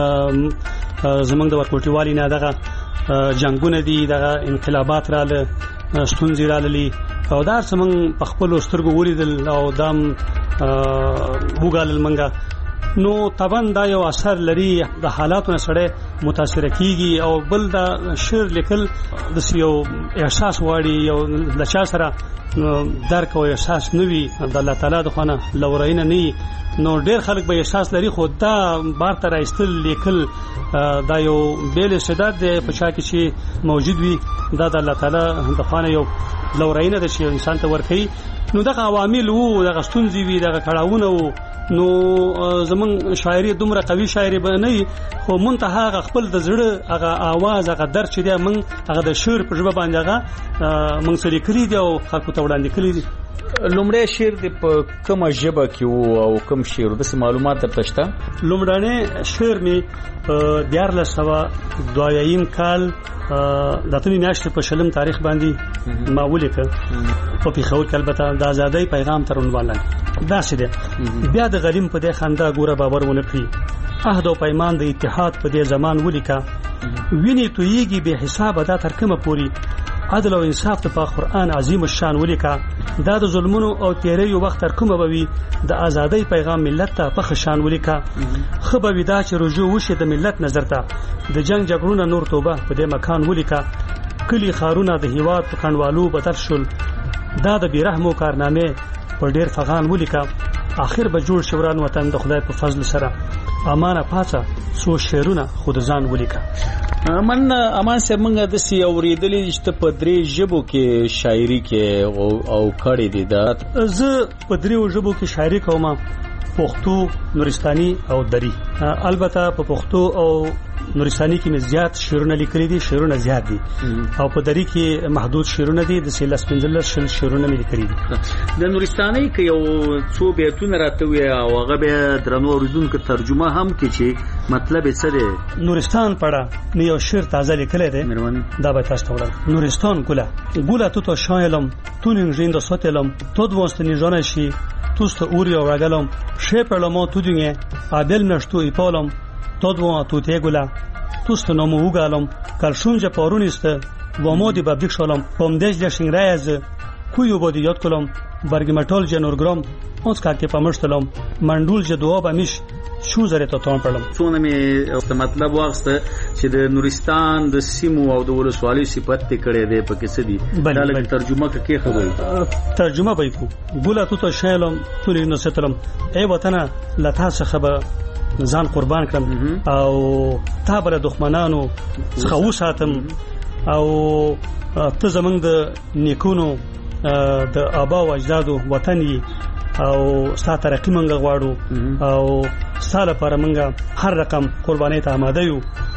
زمونږ د ورکوټیوالي نه دغه جنگونه دي، دغه انقلابات رااله، ستونزې راللې او دا څه موږ په خپلو سترګو ولیدل او دام وګالل منګه. نو طبعا دا یو اثر لري، د حالاتو نه سړی متاثره کیږي او بل دا شعر لیکل د یو احساس واړي یو د چا سره درک او احساس نوي د الله تعالی د خانه لورینه نه نو ډېر خلک به احساس لري خو دا بار تر ایستل لیکل دا یو بیل استعداد دی په چا کې چې موجود وي دا د الله تعالی د خوانه یو لورینه د شی انسان ته ورکي نو دغه عوامل وو دغه ستونزې وي دغه کړهونه وو نو زمون شاعري دومره قوي شاعري به نه خو منتها هغه خپل د زړه هغه आवाज هغه درد چې دی من هغه د شعر په ژبه باندې هغه من سره کړی دی او خلکو ته وړاندې کړی دی. لومړی شعر د په کومه ژبه کې وو او کوم شعر د معلومات درته شته؟ لومړی شعر می دیارلس سوه دویم کال د اتمې میاشتې په شلم تاریخ باندې ما ولیکه په پیښور کې البته د ازادۍ پیغام تر عنوان لاندې دا څه دی بیا د غلیم په دې خندا ګوره باور ونه کړي عهد او پیمان د اتحاد په دې زمان ولیکه ویني تویږي به حساب دا تر کومه پوری عدل او انصاف ته په قرآن عظیم الشان ولیکه دا د ظلمونو او تیریو وخت تر کومه بوي د ازادۍ پیغام ملت ته په خشان ولیکه خو به ودا چې رجوع وشي د ملت نظر ته د جنگ جګړو نور توبه په دې مکان ولیکه کلی خارونه د هیواد په کڼوالو بدل شول دا د بیرحمو کارنامې په ډیر فغان ولیکه اخر به جوړ شوران وطن د خدای په فضل سره امانه پاتہ سو شعرونه خود ځان ولیکه. من امان سره موږ د سی اوریدلې چې په درې ژبو کې شاعري کې او کړې دي دا زه په درې ژبو کې شاعري کوم پښتو نورستاني او دری البته په پښتو او نورستاني کې مې زیات شعرونه لیکلي دي شعرونه زیات دي او په دری کې محدود شعرونه دي د سیلاس پنځلس شل شعرونه مې لیکلي دي. د نورستاني کې یو څو بیتونه راته وي او هغه به درنو اوریدونکو ترجمه هم کې چې مطلب یې څه دی. نورستان پړه نه یو شعر تازه لیکلی دی دا به تاسو ته وړم. نورستان ګله ګله تو تو شایلم تو نینجیند سوتلم تو دوستنی جانشی توست اوری و رگلم شپلمو تو دنیا عدل نشتو ایپالم تو دو تو تیگولا توست نامو اوگالم کلشونج پارونیست و مادی ببدیک شالم پامدج لشین رایز کویو بادی یاد کلم برگمتال جنورگرام اونس که پامشتلم مندول ج دعا بمیش شو زره ته تون پړم. څونه می او مطلب واغسته چې د نورستان د سیمو او د ولسوالۍ صفت کړي دی په کې څه دي دا لږ ترجمه کې خبرې ترجمه به کو ګولا تو ته شیلم تولې نو ستلم ای وطن لتا څخه به ځان قربان کړم او تا بل دښمنانو څخه وساتم او ته زمنګ د نیکونو د آبا او اجدادو وطني او ستا ترقی منګه غواړو او ستا لپاره منګه هر رقم قربانۍ ته آماده یو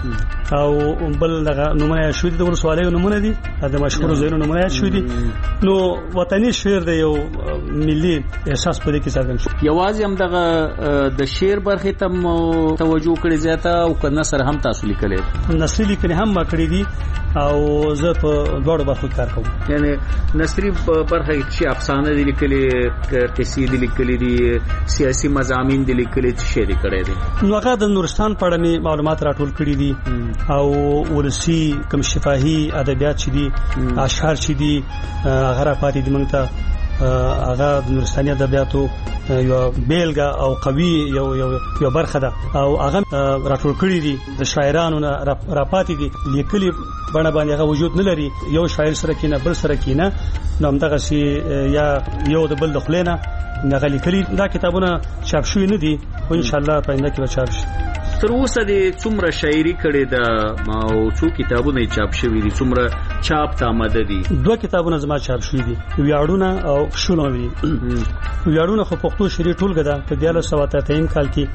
او بل دغه نمونه شوي دي د ولسوالیو نمونه دي د مشهورو ځایونو نمونه شوي دي نو وطني شعر د یو ملي احساس په دې کې څرګند شو. یوازې هم دغه د شعر برخې ته توجه کړې زیاته او که نثر هم تاسو لیکلې نثري لیکنې هم ما کړې دي او زه په دواړو برخو کار کوم. یعنی نثري برخه چې افسانه دي لیکلې قصې دي لیکلې دي سیاسي مضامین دي لیکلې چې شعر کړی دي. نو هغه د نورستان په اړه مې معلومات راټول کړي دي او ولسی کوم شفاهي ادبیات چې دي اشعار چې دي هغه را پاتې دي موږ ته هغه د نورستاني ادبیاتو یو بیلګه او قوي یو یو یو برخه ده او هغه راټول کړي دي د شاعرانو را پاتې دي لیکلي بڼه باندې هغه وجود نه لري یو شاعر سره کینه بل سره کینه نو همدغه شی یا یو د بل د خلینه هغه لیکلي دا کتابونه چاپ شوي نه دي او ان شاء الله پاینده کې به چاپ شي. تر اوسه د څومره شاعري کړې ده او څو کتابونه چاپ شوي دي څومره چاپ ته آماده دي؟ دوه کتابونه زما چاپ شوي دي ویاړونه او شولونه دي. ویاړونه خو پښتو شعري ټولګه ده په دیارلس سوه اتم کال کې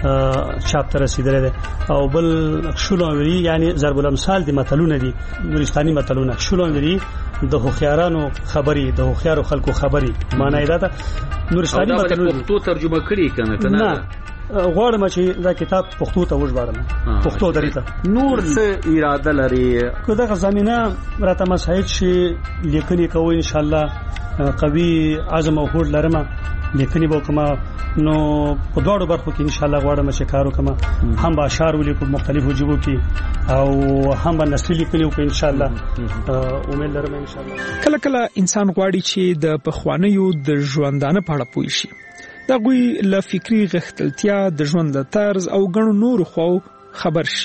چاپ ته رسیدلې ده او بل شولونه یعنی ضرب الامثال دي متلونه دي نورستاني متلونه شولونه دي د هوښیارانو خبري د هوښیارو خلکو خبري معنی دا ده نورستاني متلونه پښتو ترجمه کړي کنه کنه غواړم چې دا کتاب پښتو ته وژباړم پښتو دریته نور څه اراده لري که دغه زمينه راته مساعد شي لیکنې کوو ان شاء الله قوي عزم او هوډ لرم لیکنې به کوم نو په دوړو برخو کې ان شاء الله غواړم چې کار وکم هم به اشعار ولیکم مختلفو ژبو کې او هم به نثري لیکنې وکړم ان شاء الله امید لرم ان شاء الله. کله کله انسان غواړي چې د پخوانیو د ژوندانه په اړه پوه شي دا غوي ل فکری غختلتیا د ژوند د طرز او غنو نور خو خبر شي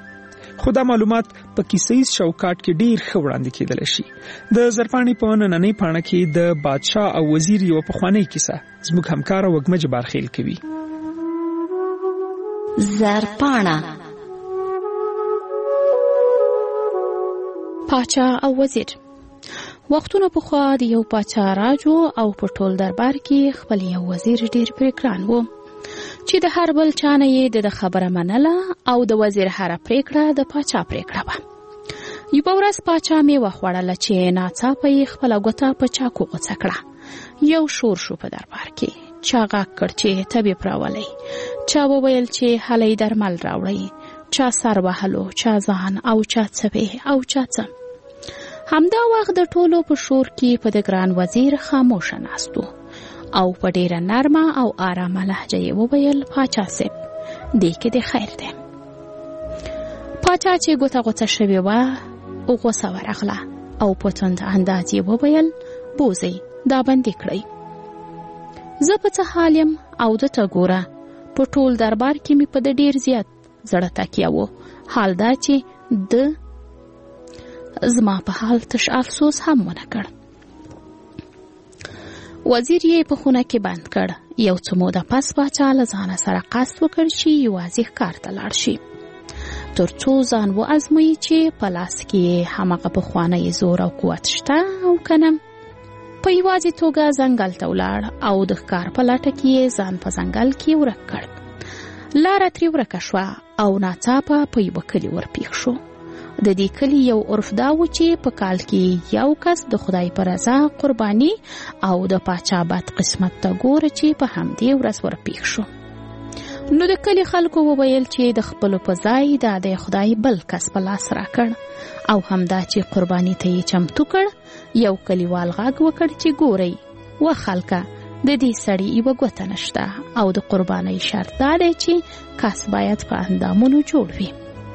خدا معلومات په کیسې شوکات کې ډیر خوړاندې کېدل شي. د زرپانی په نننې پاڼه کې د بادشاه او وزیر یو پخوانی کیسه زموږ همکار وګمج بارخیل کوي. زرپاڼه. پاچا او وزیر. وختونه پخوا د یو پاچا راجو او په ټول دربار کې خپل یو وزیر ډیر پریکړان وو چې د هر بل چانه یې د خبره منله او د وزیر هر پریکړه د پاچا پریکړه وه. یو ورځ پاچا می وخوړله چې ناڅاپه یې خپل غوټه په چاقو غوڅه کړه. یو شور شو په دربار کې. چا غاک کړ چې طبي پراولي، چا وویل چې هلي درمل راوړي، چا سر وهلو، چا ځان او چا څه او چا څه. همدا وخت د ټولو په شور کې په د ګران وزیر خاموشه ناستو او په ډیره نرمه او آرامه لهجه یې وویل پاچا صاحب دې کې د خیر دی. پاچا چې ګوته ګوته شوې وه غوسه ورغله او په تند انداز یې وویل بوزئ دا بندي کړئ. زه په څه حال یم او دته ګوره په ټول دربار کې مې په د ډیر زیات زړه تکیه و. حال دا چې د زما په حال تش افسوس هم ونه کړ. وزیر یې په خونه کې بند کړ. یو څه موده پس پاچا له ځانه سره قصد وکړ چې یوازې ښکار ته لاړ شي تر څو ځان وازموي چې په لاس کې هماغه پخوانی زور او قوت شته او که نه. په یوازې توګه ځنګل ته ولاړ او د ښکار په لټه کې ځان په ځنګل کې ورک کړ. لاره ترې ورکه شوه او ناڅاپه په یوه کلي ورپېښ شو. د دې کلي یو عرف دا و چې په کال کې یو کس د خدای په رضا قرباني او د پاچا بد قسمت ته ګوره چې په همدې ورځ ورپېښ شو. نو د کلي خلکو وویل چې د خپلو په ځای دا د خدای بل کس په لاس راکړ او همدا چې قرباني ته یې چمتو کړ. یو کلیوال غږ وکړ چې ګورئ و خلکه د دې سړي یوه ګوته نشته او د قربانۍ شرط دا دی چې کس باید په اندامونو جوړ وي.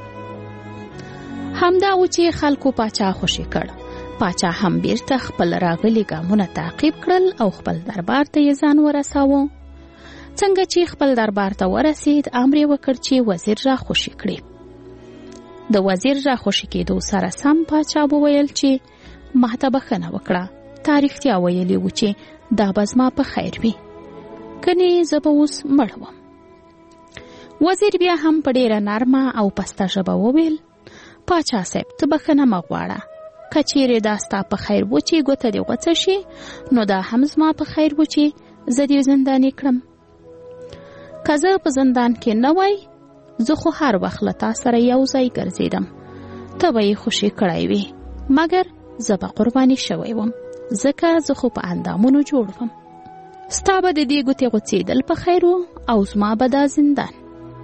همدا و چې خلکو پاچا خوشي کړ. پاچا هم بیرته خپل راغلي ګامونه تعقیب کړل او خپل دربار ته یې ځان ورساوه. څنګه چې خپل دربار ته ورسید امر یې وکړ چې وزیر را خوشي کړي. د وزیر را خوشي کېدو سره سم پاچا وویل چې ما ته بخښنه وکړه. تا رښتیا ویلي و چې دا به زما په خیر وي، کنې زه به اوس مړ وم. وزیر بیا هم په ډېره نرمه او پسته ژبه وویل پاچا صاحب ته بخښنه مه غواړه. که چیرې دا ستا په خیر و چې ګوته دې غوڅه شي نو دا هم زما په خیر و چې زه دې زنداني کړم. که زه په زندان کې نه وای زه خو هر وخت له تا سره یو ځای ګرځېدم، ته به یې خوشي کړی وي، مګر زه به قرباني شوی وم ځکه زه خو په اندامونو جوړ وم. ستا به د دې ګوتې غوڅېدل په خیر و او زما به دا زندان.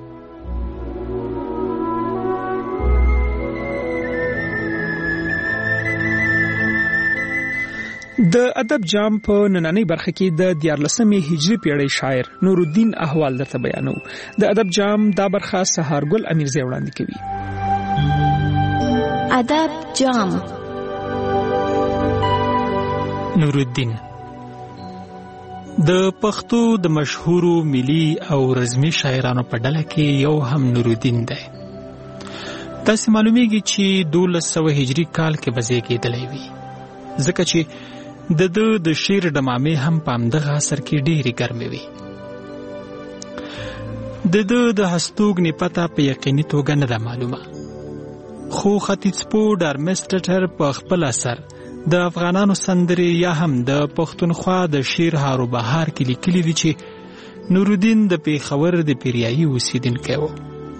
د ادب جام په نننۍ برخه کې د دیارلسمې هجري پیړۍ شاعر نورالدین احوال درته بیانو. د ادب جام دا برخه سهارګل امیرزی وړاندې کوي. ادب جام. نورالدین د پښتو د مشهورو ملي او رزمي شاعرانو په ډله کې یو هم نورالدین دی. تاسو معلومیږي چې دولس سوه هجري کال کې بزیږېدلی وي ځکه چې د ده د شعر ډمامې هم په همدغه عصر کې ډېرې ګرمې وي. د ده د هستوګنې پته په یقیني توګه نه ده معلومه، خو ختیځپو ډارمسټر په خپل اثر د افغانانو سندرې یا هم د پښتونخوا د شعر هارو بهار کې لیکلي دي چې نورالدین د پېښور د پیریایي اوسیدونکی و.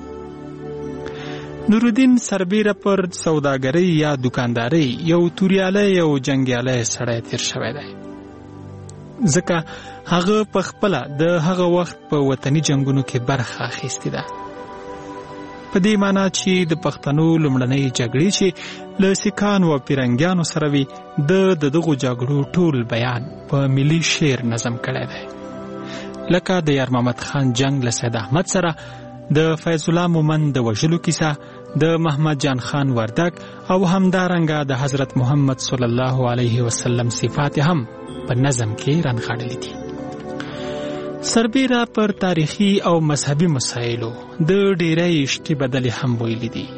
نورالدین سربیره پر سوداګرۍ یا دکاندارۍ یو توریالی او جنګیالی سړی تیر شوی دی ځکه هغه په خپله د هغه وخت په وطني جنګونو کې برخه اخیستې ده. په دې معنی چې د پښتنو لومړنۍ جګړې چې له سیکانو او پیرنګیانو سره وي د دغو جګړو ټول بیان په ملي شعر نظم کړی دی، لکه د یار محمد خان جنگ له سید احمد سره، د فیض الله مومند د وژلو کیسه، د محمد جان خان وردک او همدارنګه د حضرت محمد صلی الله علیه وسلم صفات هم په نظم کې رانغاړلي دي. سربیره پر تاریخي او مذهبي مسایلو د ډیری اشتي بدلې هم ویلي دي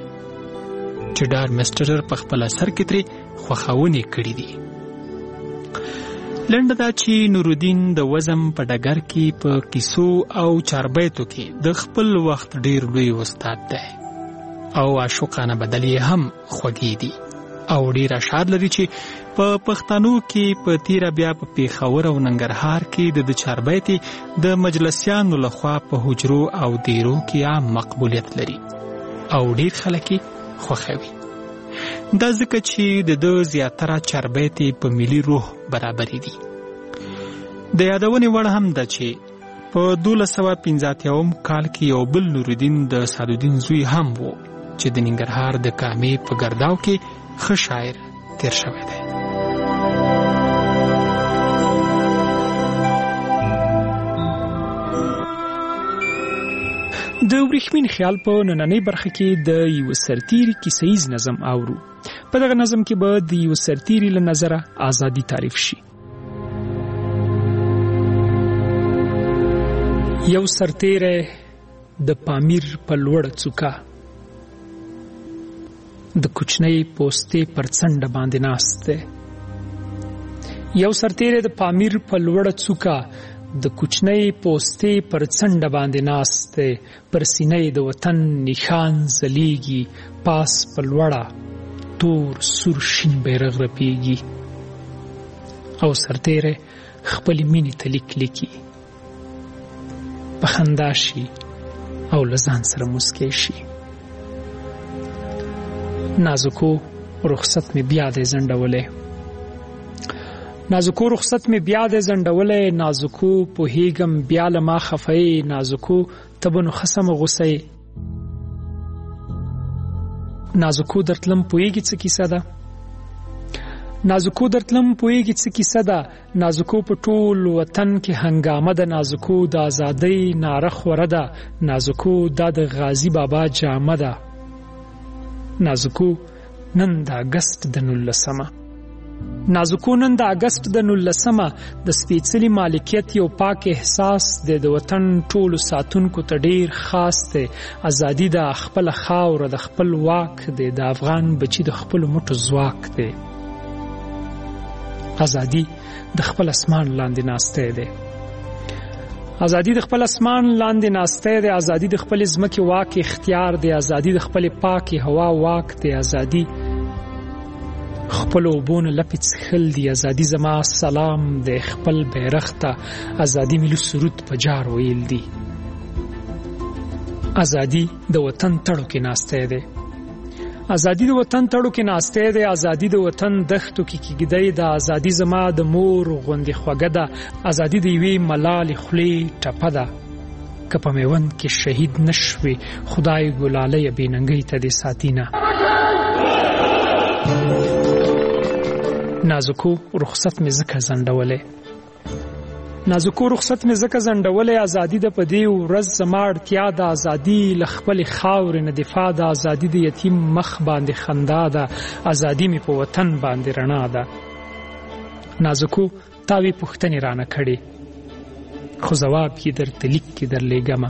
چې ډارمسټر په خپل اثر کې ترې خوښونې کړي دي. لنډه دا چې نورالدین د وزم په ډګر کې په کیسو او چاربیتو کې د خپل وخت ډیر لوی استاد دی او عاشقانه بدل یې هم خوږې دي او ډیر اشعار لري چې په پښتنو کې په تیره بیا په پیښور او ننګرهار کې د چاربیتې د مجلسیانو لخوا په حجرو او دیرو کې عام مقبولیت لري او ډیر خلک یې خوښوي. دا ځکه چې د ده زیاتره چاربیتې په ملي روح برابرې دي. د یادونې وړ هم ده چې په دولس سوه پنځه اتیاوم کال کې یو بل نورالدین د سعدالدین زوی هم و چې د ننګرهار د کامې په ګرداو کې ښه شاعر تیر شوی دی. د ورېښمین خیال په نننۍ برخه کې د یو سرتیري کیسهیز نظم اورو. په دغه نظم کې به د یو سرتیري له نظره ازادي تعریف شي. یو سرتیری د پامیر په لوړه څوکه د کوچنۍ پوستې پر څنډه باندې ناست دی. یو سرتیری د پامیر په لوړه څوکه د کوچنۍ پوستې پر څنډه باندې ناست دی. پر سینې د وطن نښان ځلیږي، پاس په لوړه تور سور شین بیرغ رپیږي او سرتیری خپلې مینې ته لیک لیکي. په خندا شي او له ځان سره موسکی شي. نازکو رخصت مې بیا دی زنډولی، نازکو رخصت مې بیا دی زنډولی، نازکو پوهیږم بیا له ما خفه، نازکو ته به نو ښه سمه غوسه یې. نازکو درتلم پوهیږي څه کیسه ده، نازکو درتلم پوهیږي څه کیسه ده، نازکو په ټول وطن کې هنګامه ده، نازکو د ازادۍ ناره خوره ده، نازکو دا د غازی بابا جامه ده، نازکو نن د اګست د نولسمه، نازکو نن د اګست د نولسمه د سپېڅلي مالکیت یو پاک احساس دی، د وطن ټولو ساتونکو ته ډیر خاص دی. ازادي د خپله خاوره د خپل واک دی، د افغان بچي د خپلو مټو ځواک دی. ازادي د خپل اسمان لاندې ناستی دی، ازادي د خپل اسمان لاندې ناستی دی، ازادي د خپل ځمکې واک اختیار دی، ازادي د خپل پاکې هوا واک دی، ازادي خپل اوبونه لپې څښل دي، ازادي زما سلام دی خپل بیرغ ته، ازادي ملي سرود په جار ویل دي. ازادي د وطن تړو کې ناستی دی، ازادي د وطن تړو کې ناستی دی، ازادي د وطن دښتو کې کیږدی ده، ازادي زما د مور غوندې خوږه ده، ازادي د یوې ملالې خولې ټپه ده. که په میوند کې شهید نشوي خدای ګلالی بې ننګۍ ته دې ساتینه. نازکو رخصت مې ځکه زنډولی، نازکو رخصت مې ځکه زنډولی، ازادي د په دې ورځ زما اړتیا ده، ازادي له خپلې خاورې نه دفاع ده، ازادي د یتیم مخ باندې خندا ده، ازادي مې په وطن باندې رڼا ده. نازکو تاوی پوښتنې رانه کړې خو ځواب یې درته لیک کې درلیږمه.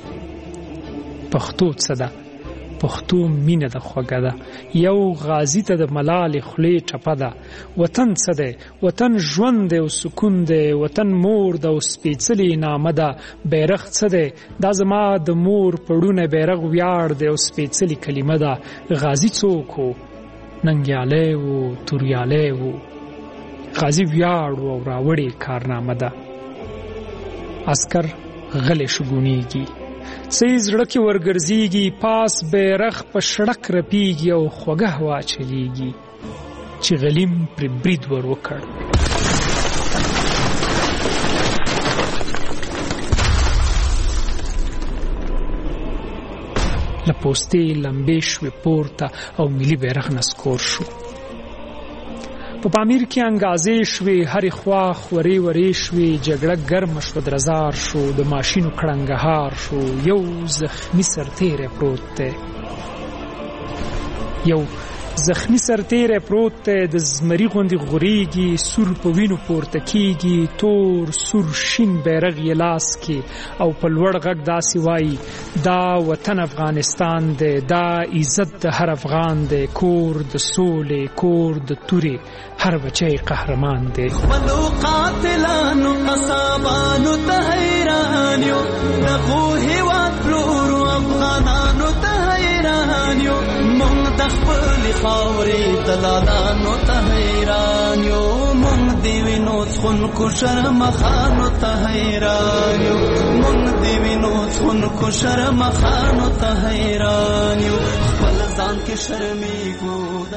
پښتو څه ده؟ پښتو مینه ده خوږه ده، یو غازي ته د ملالې خولې ټپه ده. وطن څه دی؟ وطن ژوند دی او سکون دی، وطن مور ده او سپېڅلې نامه ده. بیرغ څه دی؟ دا زما د مور پړونه بیرغ ویاړ دی او سپېڅلې کلمه ده. غازي څوک و؟ ننګیالی و، توریالی و، غازي ویاړ و او راوړې کارنامه ده. عسکر غلی شګونیږي، څه یې زړه کې ورګرځېږي، پاس بیرغ په شړک رپیږي او خوږه هوا چلیږي چې غلیم پرې برید ور وکړ. له پوستې لمبې شوې پورته او ملي بیرغ نسکور شو. په پامیر کې انګازې شوې، هرې خوا خورې ورې شوې، جګړه ګرمه شوه، درزار شو، د ماشینو کړنګهار شو. یو زخمي سرتیری پروت دی، یو زخمی سرتیره پروت د زمری غوندي غوریږي سور په وینو پورته کیږي تور سور شین بیرغ یې لاس کې او په لوړ غږ داسې وایي دا وطن افغانستان دی دا عزت د هر افغان دی کور د سولې کور د تورې هر بچی قهرمان دی خپلو قاتلانو قصابانو ته حیران یو دغو هېواد پلورو افغانانو ته حیران یو مونږ د خپلې خاورې دلالانو ته حیران یو مونږ د وینو څښونکو شرمخانو ته حیران یو مونږ د وینو څښونکو شرمخانو ته حیران یو خپل ځان کې شرمېږو